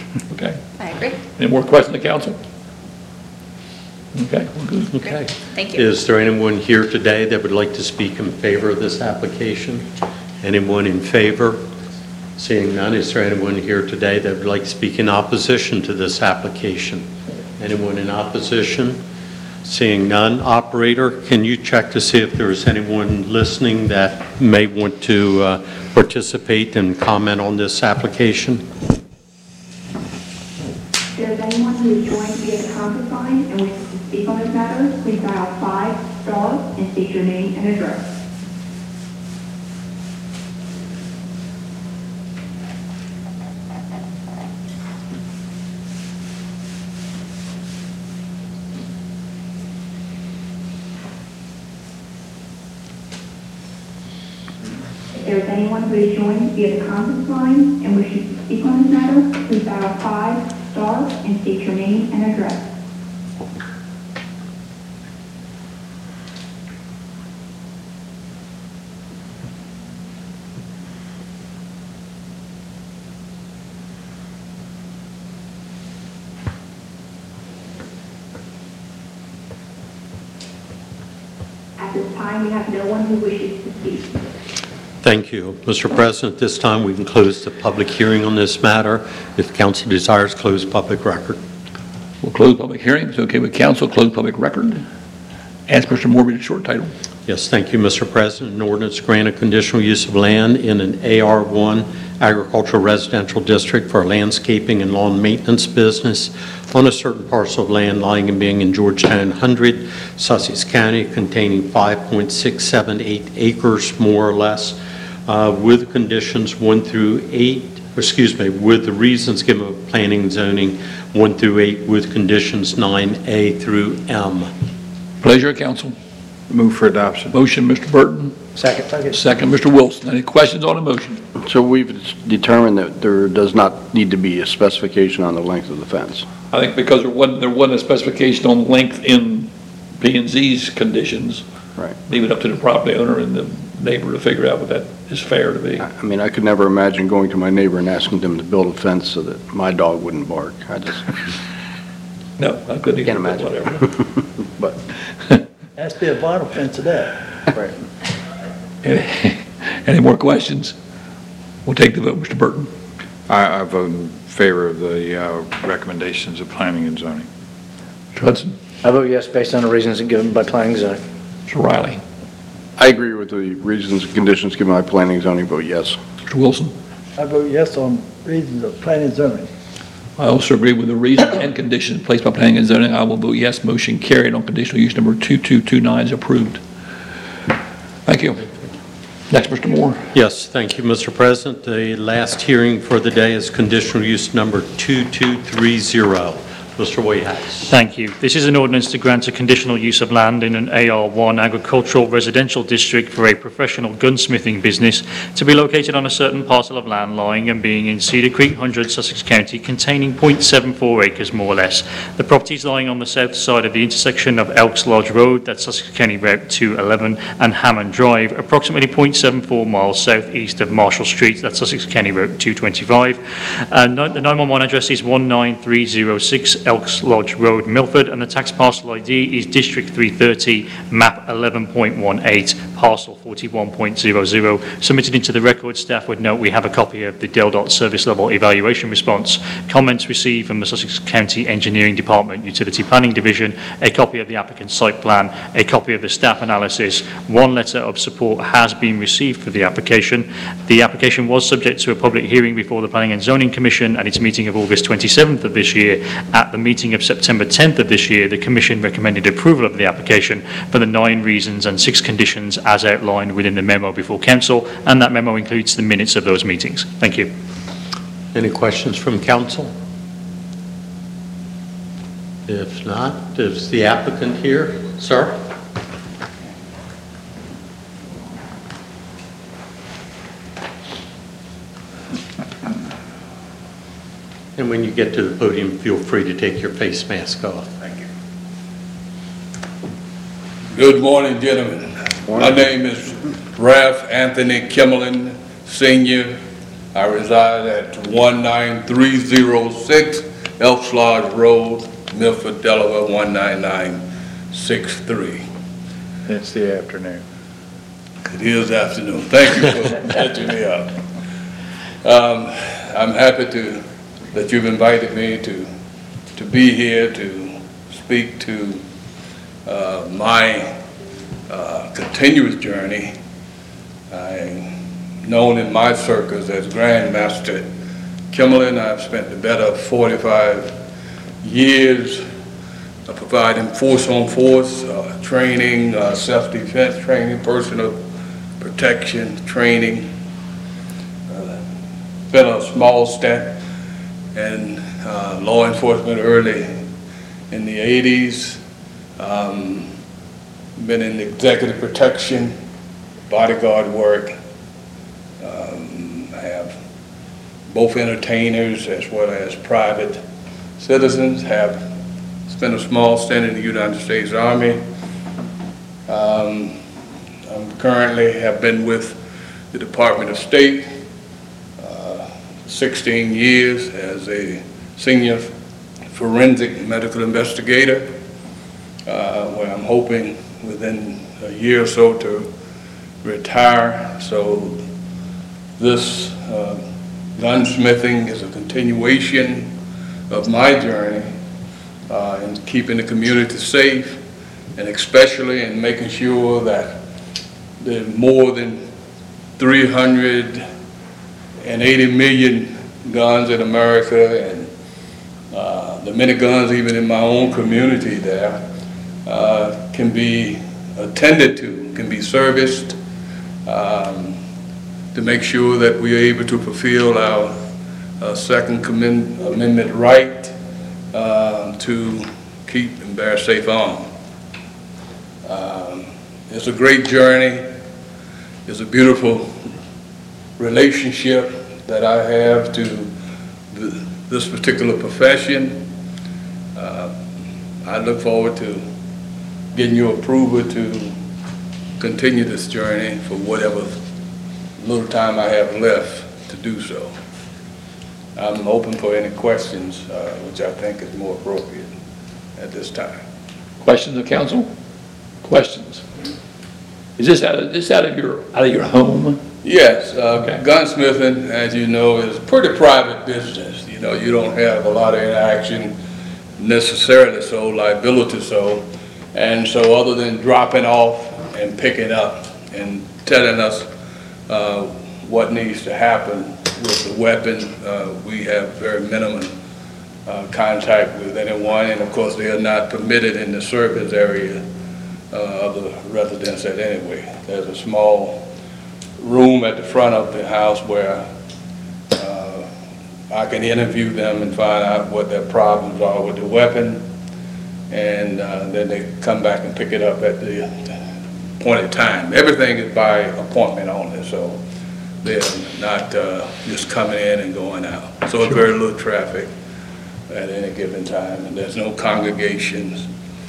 Okay. I agree. Any more questions of the council? Okay, we're good. Okay. Thank you. Is there anyone here today that would like to speak in favor of this application? Anyone in favor? Seeing none, is there anyone here today that would like to speak in opposition to this application? Anyone in opposition? Seeing none, operator, can you check to see if there is anyone listening that may want to participate and comment on this application? If there is anyone who is joined via the conference line and wishes to speak on this matter, please dial 5 star and state your name and address. If there is anyone who is joined via the conference line and wishes to speak on this matter, please dial 5 star and state your name and address. At this time, we have no one who wishes to speak. Thank you. Mr. President, this time we can close the public hearing on this matter. If council desires, close public record. We'll close public hearing. It's okay with council, close public record. Ask Mr. Moore to read a short title. Yes, thank you, Mr. President. An ordinance to grant a conditional use of land in an AR1 agricultural residential district for a landscaping and lawn maintenance business on a certain parcel of land lying and being in Georgetown 100, Sussex County, containing 5.678 acres, more or less, with conditions 1 through 8, with the reasons given of planning and zoning 1 through 8, with conditions 9A through M. Pleasure of council. Move for adoption. Motion, Mr. Burton. Second. Second, Mr. Wilson. Any questions on the motion? So we've determined that there does not need to be a specification on the length of the fence. I think because there wasn't a specification on length in P&Z's conditions. Right. Leave it up to the property owner and the neighbor to figure out what that is fair to be. I mean, I could never imagine going to my neighbor and asking them to build a fence so that my dog wouldn't bark. I just No, I couldn't can't even. imagine. Whatever. But Has to be a vinyl fence of that. right. Any more questions? We'll take the vote, Mr. Burton. I vote in favor of the recommendations of planning and zoning. Mr. Hudson. I vote yes based on the reasons given by planning and zoning. Mr. Riley. I agree with the reasons and conditions given by planning and zoning, vote yes. Mr. Wilson. I vote yes on reasons of planning and zoning. I also agree with the reasons and conditions placed by planning and zoning. I will vote yes. Motion carried on conditional use number 2229 is approved. Thank you. Next, Mr. Moore. Yes, thank you, Mr. President. The last hearing for the day is conditional use number 2230. Mr. Whitehouse. Thank you. This is an ordinance to grant a conditional use of land in an AR1 agricultural residential district for a professional gunsmithing business to be located on a certain parcel of land lying and being in Cedar Creek 100, Sussex County, containing 0.74 acres more or less. The property is lying on the south side of the intersection of Elks Lodge Road, that's Sussex County Route 211, and Hammond Drive, approximately 0.74 miles southeast of Marshall Street, that's Sussex County Route 225. The 911 address is 19306 Elks Lodge Road, Milford, and the tax parcel ID is District 330, map 11.18, parcel 41.00. Submitted into the record, staff would note we have a copy of the DEL.DOT service level evaluation response, comments received from the Sussex County Engineering Department Utility Planning Division, a copy of the applicant's site plan, a copy of the staff analysis. One letter of support has been received for the application. The application was subject to a public hearing before the Planning and Zoning Commission at its meeting of August 27th of this year. At the meeting of September 10th of this year, the Commission recommended approval of the application for the 9 reasons and 6 conditions as outlined within the memo before Council, and that memo includes the minutes of those meetings. Thank you. Any questions from council? If not, is the applicant here? Sir? And when you get to the podium, feel free to take your face mask off. Thank you. Good morning, gentlemen. My name is Ralph Anthony Kimmerlin, Sr. I reside at 19306 Elks Lodge Road, Milford, Delaware 19963. It's the afternoon. It is afternoon. Thank you for catching me up. I'm happy that you've invited me to be here to speak to my continuous journey. I'm known in my circles as Grandmaster Kimmerlin. I've spent the better 45 years providing force-on-force training, self-defense training, personal protection training. Been a small stint in law enforcement early in the 80s. Been in executive protection, bodyguard work. I have both entertainers as well as private citizens. Have spent a small stint in the United States Army. I'm currently have been with the Department of State 16 years as a senior forensic medical investigator, where I'm hoping within a year or so to retire. So this gunsmithing is a continuation of my journey in keeping the community safe, and especially in making sure that there are more than 380 million guns in America, and the many guns even in my own community there can be attended to, can be serviced, to make sure that we are able to fulfill our Second Amendment right to keep and bear safe arms. It's a great journey. It's a beautiful relationship that I have to this particular profession. I look forward to getting your approval to continue this journey for whatever little time I have left to do so. I'm open for any questions, which I think is more appropriate at this time. Questions of council? Questions? Is this out of your home? Yes, gunsmithing, as you know, is a pretty private business. You know, you don't have a lot of interaction necessarily, so liability so. And so other than dropping off and picking up and telling us what needs to happen with the weapon, we have very minimum contact with anyone, and of course they are not permitted in the service area of the residence anyway. There's a small room at the front of the house where I can interview them and find out what their problems are with the weapon, and then they come back and pick it up at the appointed time. Everything is by appointment only, so they're not just coming in and going out. So it's very little traffic at any given time, and there's no congregations.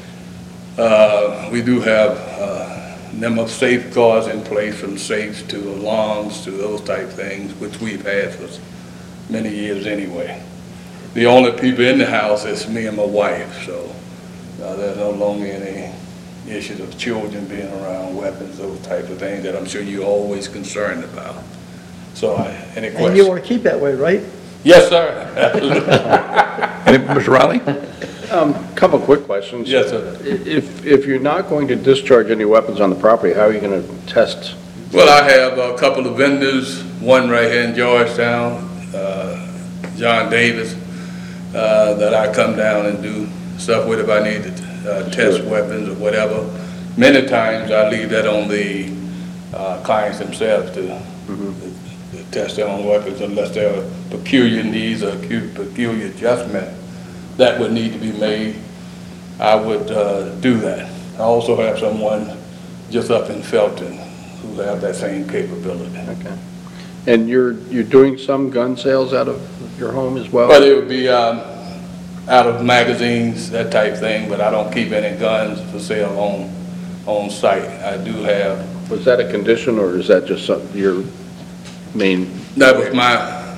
We do have a number of safeguards in place, from safes to alarms to those type things, which we've had for many years anyway. The only people in the house is me and my wife, so there's no longer any issues of children being around, weapons, those type of things that I'm sure you're always concerned about. So, any questions? And you want to keep that way, right? Yes, sir. Mr. Riley? Couple quick questions. Yes, sir. If you're not going to discharge any weapons on the property, how are you going to test? Well, I have a couple of vendors, one right here in Georgetown, John Davis, that I come down and do stuff with if I need to test weapons or whatever. Many times I leave that on the clients themselves to test their own weapons, unless there are peculiar needs or peculiar adjustment that would need to be made. I would do that. I also have someone just up in Felton who have that same capability. Okay. And you're doing some gun sales out of your home as well? Well, it would be out of magazines, that type thing, but I don't keep any guns for sale on site. I do have. Was that a condition, or is that just your main? That was my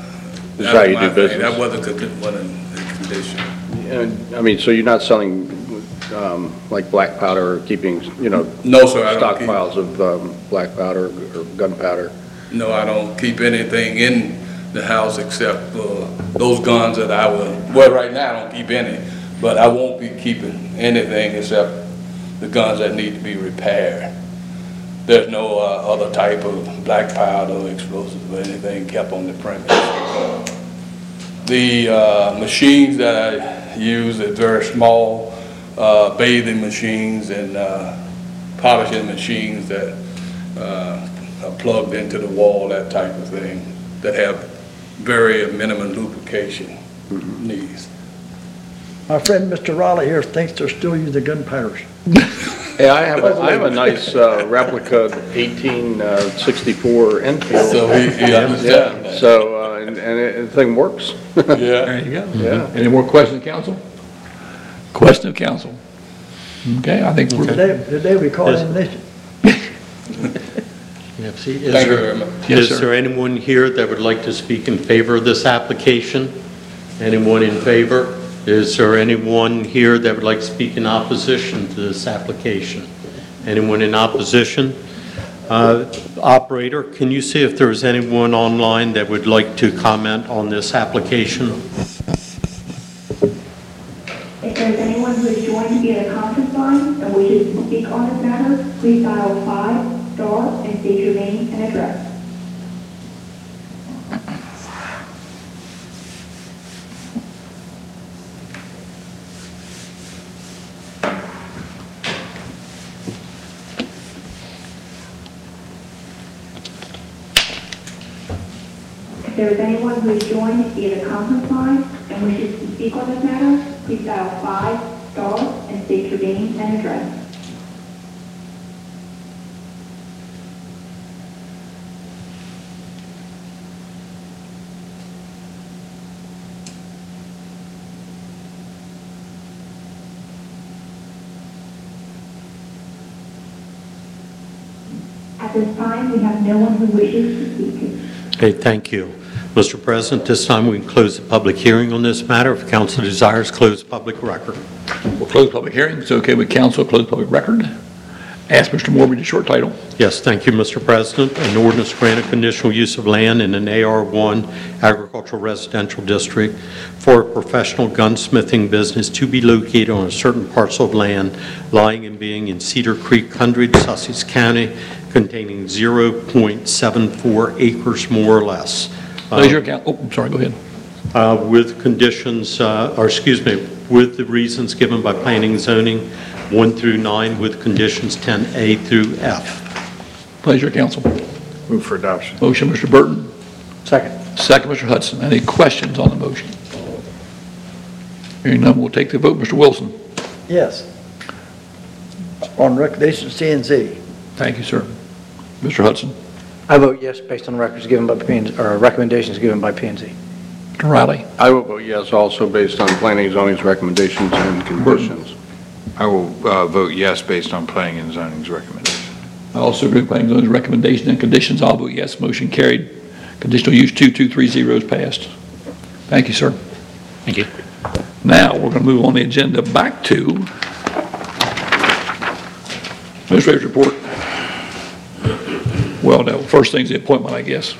This is how you my do thing. business. That wasn't a condition. And, I mean, so you're not selling like black powder or keeping, you know, No, sir, I don't keep- stockpiles of black powder or gunpowder? No, I don't keep anything in the house except those guns that I will, well, right now I don't keep any, but I won't be keeping anything except the guns that need to be repaired. There's no other type of black powder or explosives or anything kept on the premise. The machines that I use are very small, bathing machines and polishing machines that are plugged into the wall, that type of thing, that have very minimum lubrication needs. My friend Mr. Raleigh here thinks they're still using gunpowders. Hey, I have a nice replica 1864 Enfield. So he understands that. So, and the thing works. Yeah. There you go. Yeah. Any more questions, council? Question of council. Okay, I think we're. Today we call ammunition. Thank you very much. Yes, sir. Is there anyone here that would like to speak in favor of this application? Anyone in favor? Is there anyone here that would like to speak in opposition to this application? Anyone in opposition? Operator, can you see if there is anyone online that would like to comment on this application? If there is anyone who is joined via the conference line and wishes to speak on this matter, please dial 5* and state your name and address. If there is anyone who is joined via the conference line and wishes to speak on this matter, please dial 5* and state your name and address. At this time, we have no one who wishes to speak. Okay, thank you. Mr. President, this time we can close the public hearing on this matter. If council desires, close public record. We'll close public hearing. It's okay with council, close public record. Ask Mr. Moore to short title. Yes, thank you, Mr. President. An ordinance granting conditional use of land in an AR1 agricultural residential district for a professional gunsmithing business to be located on a certain parcel of land lying and being in Cedar Creek, Hundred, Sussex County, containing 0.74 acres more or less. Pleasure, council. Oh, I'm sorry, go ahead. With conditions, with the reasons given by planning and zoning 1 through 9, with conditions 10A through F. Pleasure, council. Move for adoption. Motion, Mr. Burton. Second. Second, Mr. Hudson. Any questions on the motion? Hearing none, we'll take the vote. Mr. Wilson. Yes. On recommendation C&Z. Thank you, sir. Mr. Hudson. I vote yes based on records given by P&Z, or recommendations given by P&Z. Mr. Riley. I will vote yes also based on planning and zoning's recommendations and conditions. I will vote yes based on planning and zoning's recommendation. I also agree with planning and zoning's recommendation and conditions. I'll vote yes. Motion carried. Conditional use 2230 is passed. Thank you, sir. Thank you. Now, we're going to move on the agenda back to Administrator's report. Well, no, first thing's the appointment, I guess.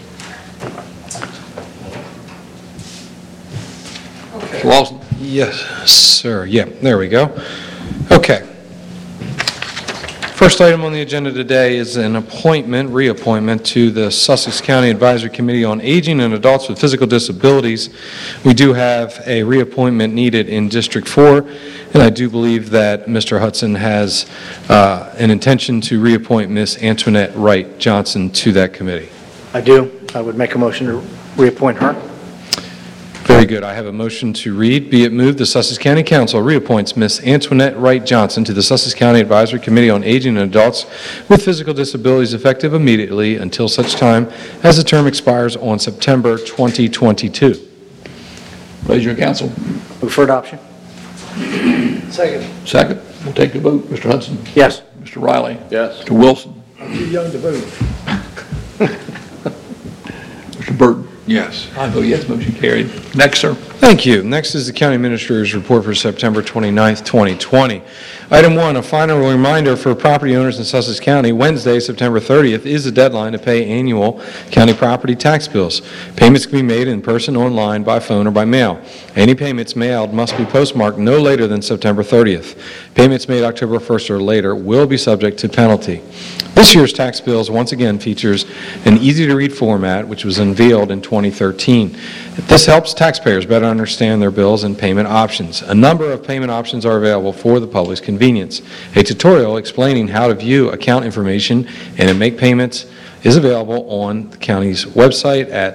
Mr. Lawson. Yes, sir. Yeah, there we go. Okay. First item on the agenda today is an reappointment to the Sussex County Advisory Committee on Aging and Adults with Physical Disabilities. We do have a reappointment needed in District 4, and I do believe that Mr. Hudson has an intention to reappoint Ms. Antoinette Wright Johnson to that committee. I do. I would make a motion to reappoint her. Very good. I have a motion to read. Be it moved, the Sussex County Council reappoints Ms. Antoinette Wright Johnson to the Sussex County Advisory Committee on Aging and Adults with Physical Disabilities effective immediately until such time as the term expires on September 2022. Pleasure, council. Move for adoption. Second. Second. We'll take the vote. Mr. Hudson. Yes. Mr. Riley. Yes. Mr. Wilson. I'm too young to vote. Mr. Burton. Yes. I vote yes, motion carried. Next, sir. Thank you. Next is the County Administrator's Report for September 29th, 2020. Item 1, a final reminder for property owners in Sussex County. Wednesday, September 30th is the deadline to pay annual county property tax bills. Payments can be made in person, online, by phone, or by mail. Any payments mailed must be postmarked no later than September 30th. Payments made October 1st or later will be subject to penalty. This year's tax bills once again features an easy-to-read format, which was unveiled in 2013. This helps taxpayers better understand their bills and payment options. A number of payment options are available for the public's convenience. A tutorial explaining how to view account information and to make payments is available on the county's website at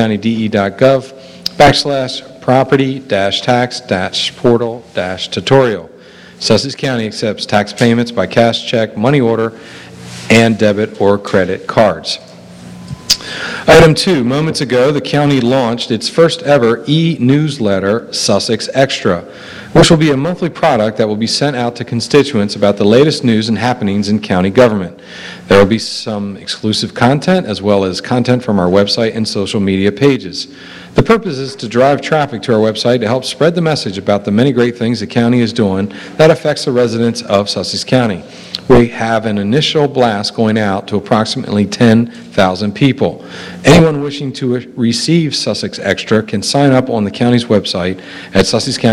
sussexcounty.de.gov/property-tax-portal-tutorial. Sussex County accepts tax payments by cash, check, money order, and debit or credit cards. Item 2, moments ago, the county launched its first ever e-newsletter, Sussex Extra, which will be a monthly product that will be sent out to constituents about the latest news and happenings in county government. There will be some exclusive content as well as content from our website and social media pages. The purpose is to drive traffic to our website to help spread the message about the many great things the county is doing that affects the residents of Sussex County. We have an initial blast going out to approximately 10,000 people. Anyone wishing to receive Sussex Extra can sign up on the county's website at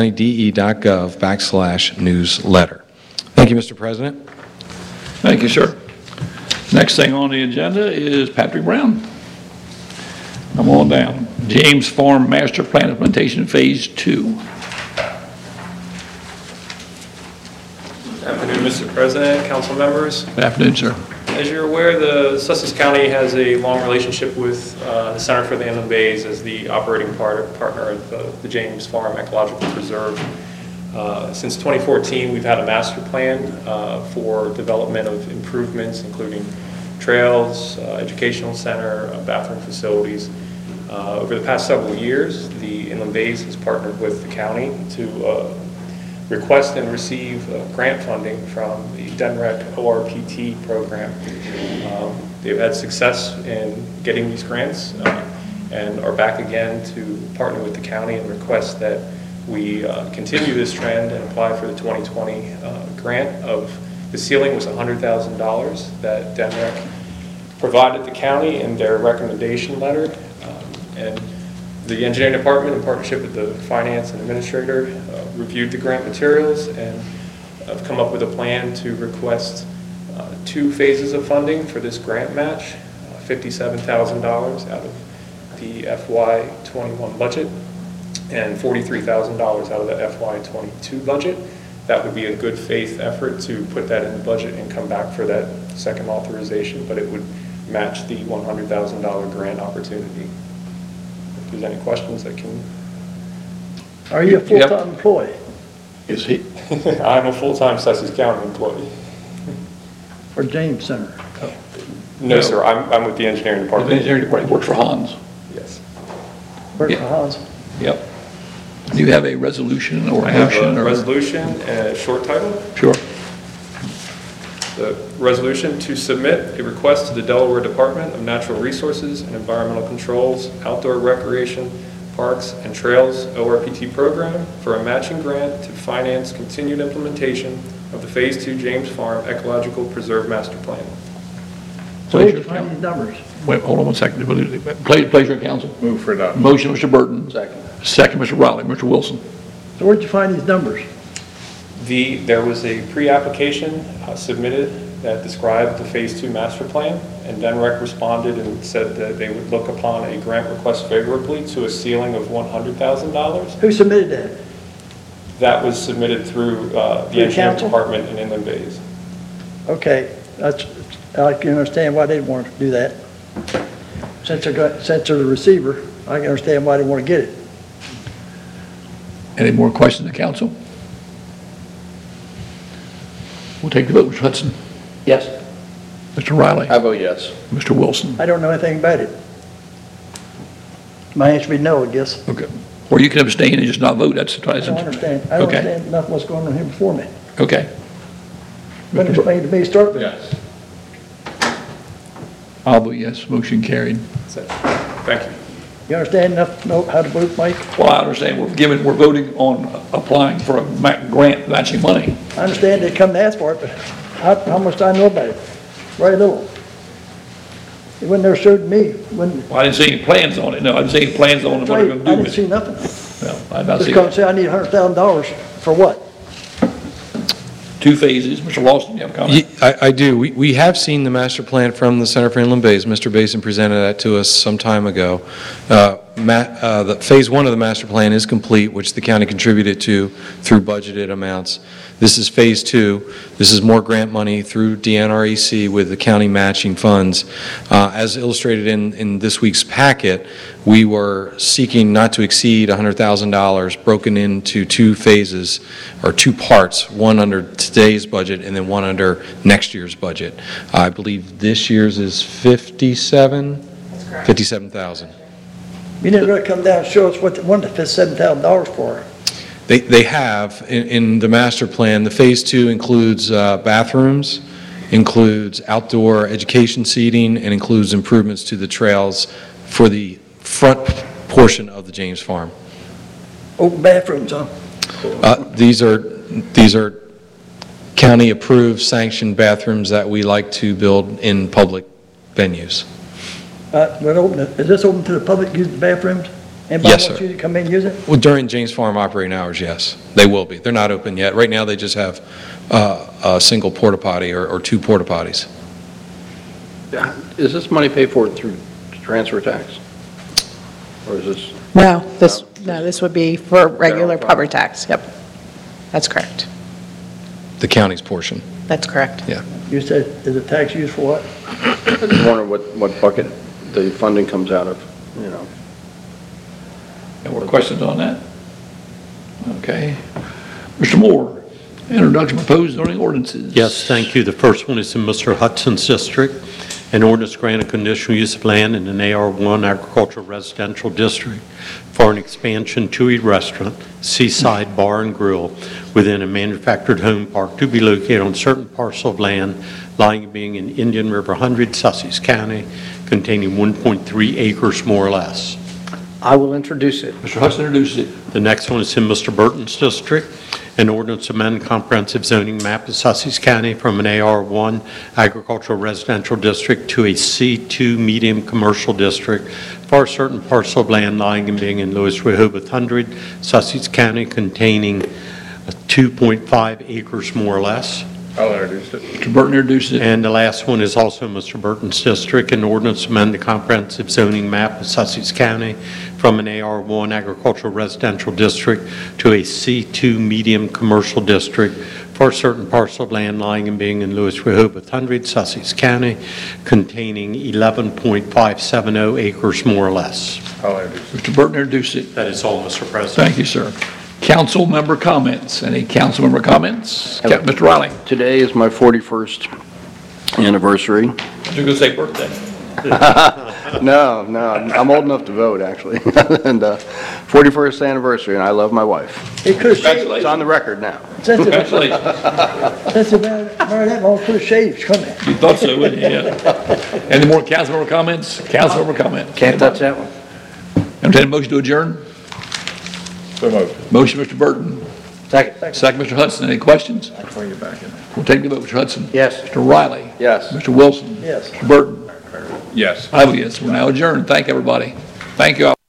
sussexcounty.de.gov/newsletter. Thank you, Mr. President. Thank you, sir. Next thing on the agenda is Patrick Brown. Come on down. James Farm Master Plan Implementation Phase 2. Good afternoon, Mr. President, council members. Good afternoon, sir. As you're aware, the Sussex County has a long relationship with the Center for the Inland Bays as the operating partner of the James Farm Ecological Preserve. Since 2014, we've had a master plan for development of improvements, including trails, educational center, bathroom facilities. Over the past several years, the Inland Bays has partnered with the county to request and receive grant funding from the DENREC ORPT program. They've had success in getting these grants and are back again to partner with the county and request that we continue this trend and apply for the 2020 grant. Of the ceiling was $100,000 that DENREC provided the county in their recommendation letter. And the engineering department, in partnership with the finance and administrator, reviewed the grant materials and have come up with a plan to request 2 phases of funding for this grant match, $57,000 out of the FY21 budget and $43,000 out of the FY22 budget. That would be a good faith effort to put that in the budget and come back for that second authorization, but it would match the $100,000 grant opportunity. If there's any questions, I can. Are you a full-time employee? Is he? I'm a full-time Sussex County employee. For James Center? No, sir, I'm with the engineering department. The engineering department works for Hans. Yes. Works for Hans? Yep. Do you have a resolution or I a have motion? a resolution and a short title. Sure. The resolution to submit a request to the Delaware Department of Natural Resources and Environmental Control's Outdoor Recreation, Parks, and Trails ORPT program for a matching grant to finance continued implementation of the Phase 2 James Farm Ecological Preserve Master Plan. So where'd you find these numbers? Wait, hold on one second. Pleasure, council. Move for adoption. Motion, Mr. Burton. Second. Second, Mr. Riley. Mr. Wilson. So where'd you find these numbers? There was a pre-application submitted that described the Phase 2 master plan, and DENREC responded and said that they would look upon a grant request favorably to a ceiling of $100,000. Who submitted that? That was submitted through the engineering council? department in Inland Bays. Okay, I can understand why they didn't want to do that. Since they're the receiver, I can understand why they want to get it. Any more questions to council? We'll take the vote. Mr. Hudson. Yes. Mr. Riley. I vote yes. Mr. Wilson. I don't know anything about it. My answer would be no, I guess. Okay. Or you can abstain and just not vote. That's the I don't understand. I don't Okay. understand nothing what's going on here before me. Okay. But explain to me, start with. Yes. I'll vote yes. Motion carried. Thank you. You understand enough to know how to vote, Mike? Well, I understand we're voting on applying for a grant matching money. I understand they come to ask for it, but how much do I know about it? Very little. It wasn't there showed me when. Well, I didn't see any plans on it. No, I didn't see any plans on what they're going to do I with didn't see it. nothing. No, I did not Just see come that. say I need $100,000 for what? 2 phases. Mr. Lawson, you have a comment? I do. We have seen the master plan from the Center for Inland Bays. Mr. Basin presented that to us some time ago. The Phase 1 of the master plan is complete, which the county contributed to through budgeted amounts. This is Phase 2. This is more grant money through DNREC with the county matching funds. As illustrated in this week's packet, we were seeking not to exceed $100,000 broken into 2 phases, or 2 parts, one under today's budget and then one under next year's budget. I believe this year's is 57,000. You didn't really come down and show us what they wanted to $7,000 for. They have, in the master plan, the Phase 2 includes bathrooms, includes outdoor education seating, and includes improvements to the trails for the front portion of the James Farm. Open bathrooms, huh? These are county-approved, sanctioned bathrooms that we like to build in public venues. Is this open to the public, use the bathrooms? Anybody Yes, wants sir. you to come in and use it? Well, during James Farm operating hours, yes, they will be. They're not open yet. Right now, they just have a single porta potty or 2 porta potties. Is this money paid for through transfer tax? Or is this? No, this would be for regular property tax. Yep. That's correct. The county's portion. That's correct. Yeah. You said, is the tax used for what? I just wonder what bucket the funding comes out of, you know. Any more questions on that? Okay. Mr. Moore, introduction of proposed zoning ordinances. Yes, thank you. The first one is in Mr. Hudson's district. An ordinance granting conditional use of land in an AR1 agricultural residential district for an expansion to a restaurant, Seaside Bar and Grill, within a manufactured home park to be located on certain parcel of land lying being in Indian River 100, Sussex County, containing 1.3 acres more or less. I will introduce it. Mr. Hudson introduces it. The next one is in Mr. Burton's district. An ordinance to amend comprehensive zoning map of Sussex County from an AR1 agricultural residential district to a C2 medium commercial district for a certain parcel of land lying and being in Lewis Rehoboth 100, Sussex County, containing 2.5 acres more or less. I'll introduce it. Mr. Burton introduces it. And the last one is also Mr. Burton's district, an ordinance to amend the comprehensive zoning map of Sussex County from an AR1 agricultural residential district to a C2 medium commercial district for a certain parcel of land lying and being in Lewis Rehoboth 100, Sussex County, containing 11.570 acres more or less. I'll introduce it. Mr. Burton introduces it. That is all, Mr. President. Thank you, sir. Council member comments. Any council member comments? Mr. Riley. Today is my 41st anniversary. You're going to say birthday. No, I'm old enough to vote, actually. And 41st anniversary, and I love my wife. It's on the record now. Since you've married that long, could have shaved, couldn't it? You thought so, wouldn't you? Yeah. Any more council member comments? Council member comments? Can't touch that one. Entertain a motion to adjourn? So moved. Motion, Mr. Burton. Second. Second, Mr. Hudson. Any questions? I'll bring you back in. We'll take the vote. Mr. Hudson? Yes. Mr. Riley? Yes. Mr. Wilson? Yes. Mr. Burton? Yes. I vote yes. We're now adjourned. Thank everybody. Thank you all.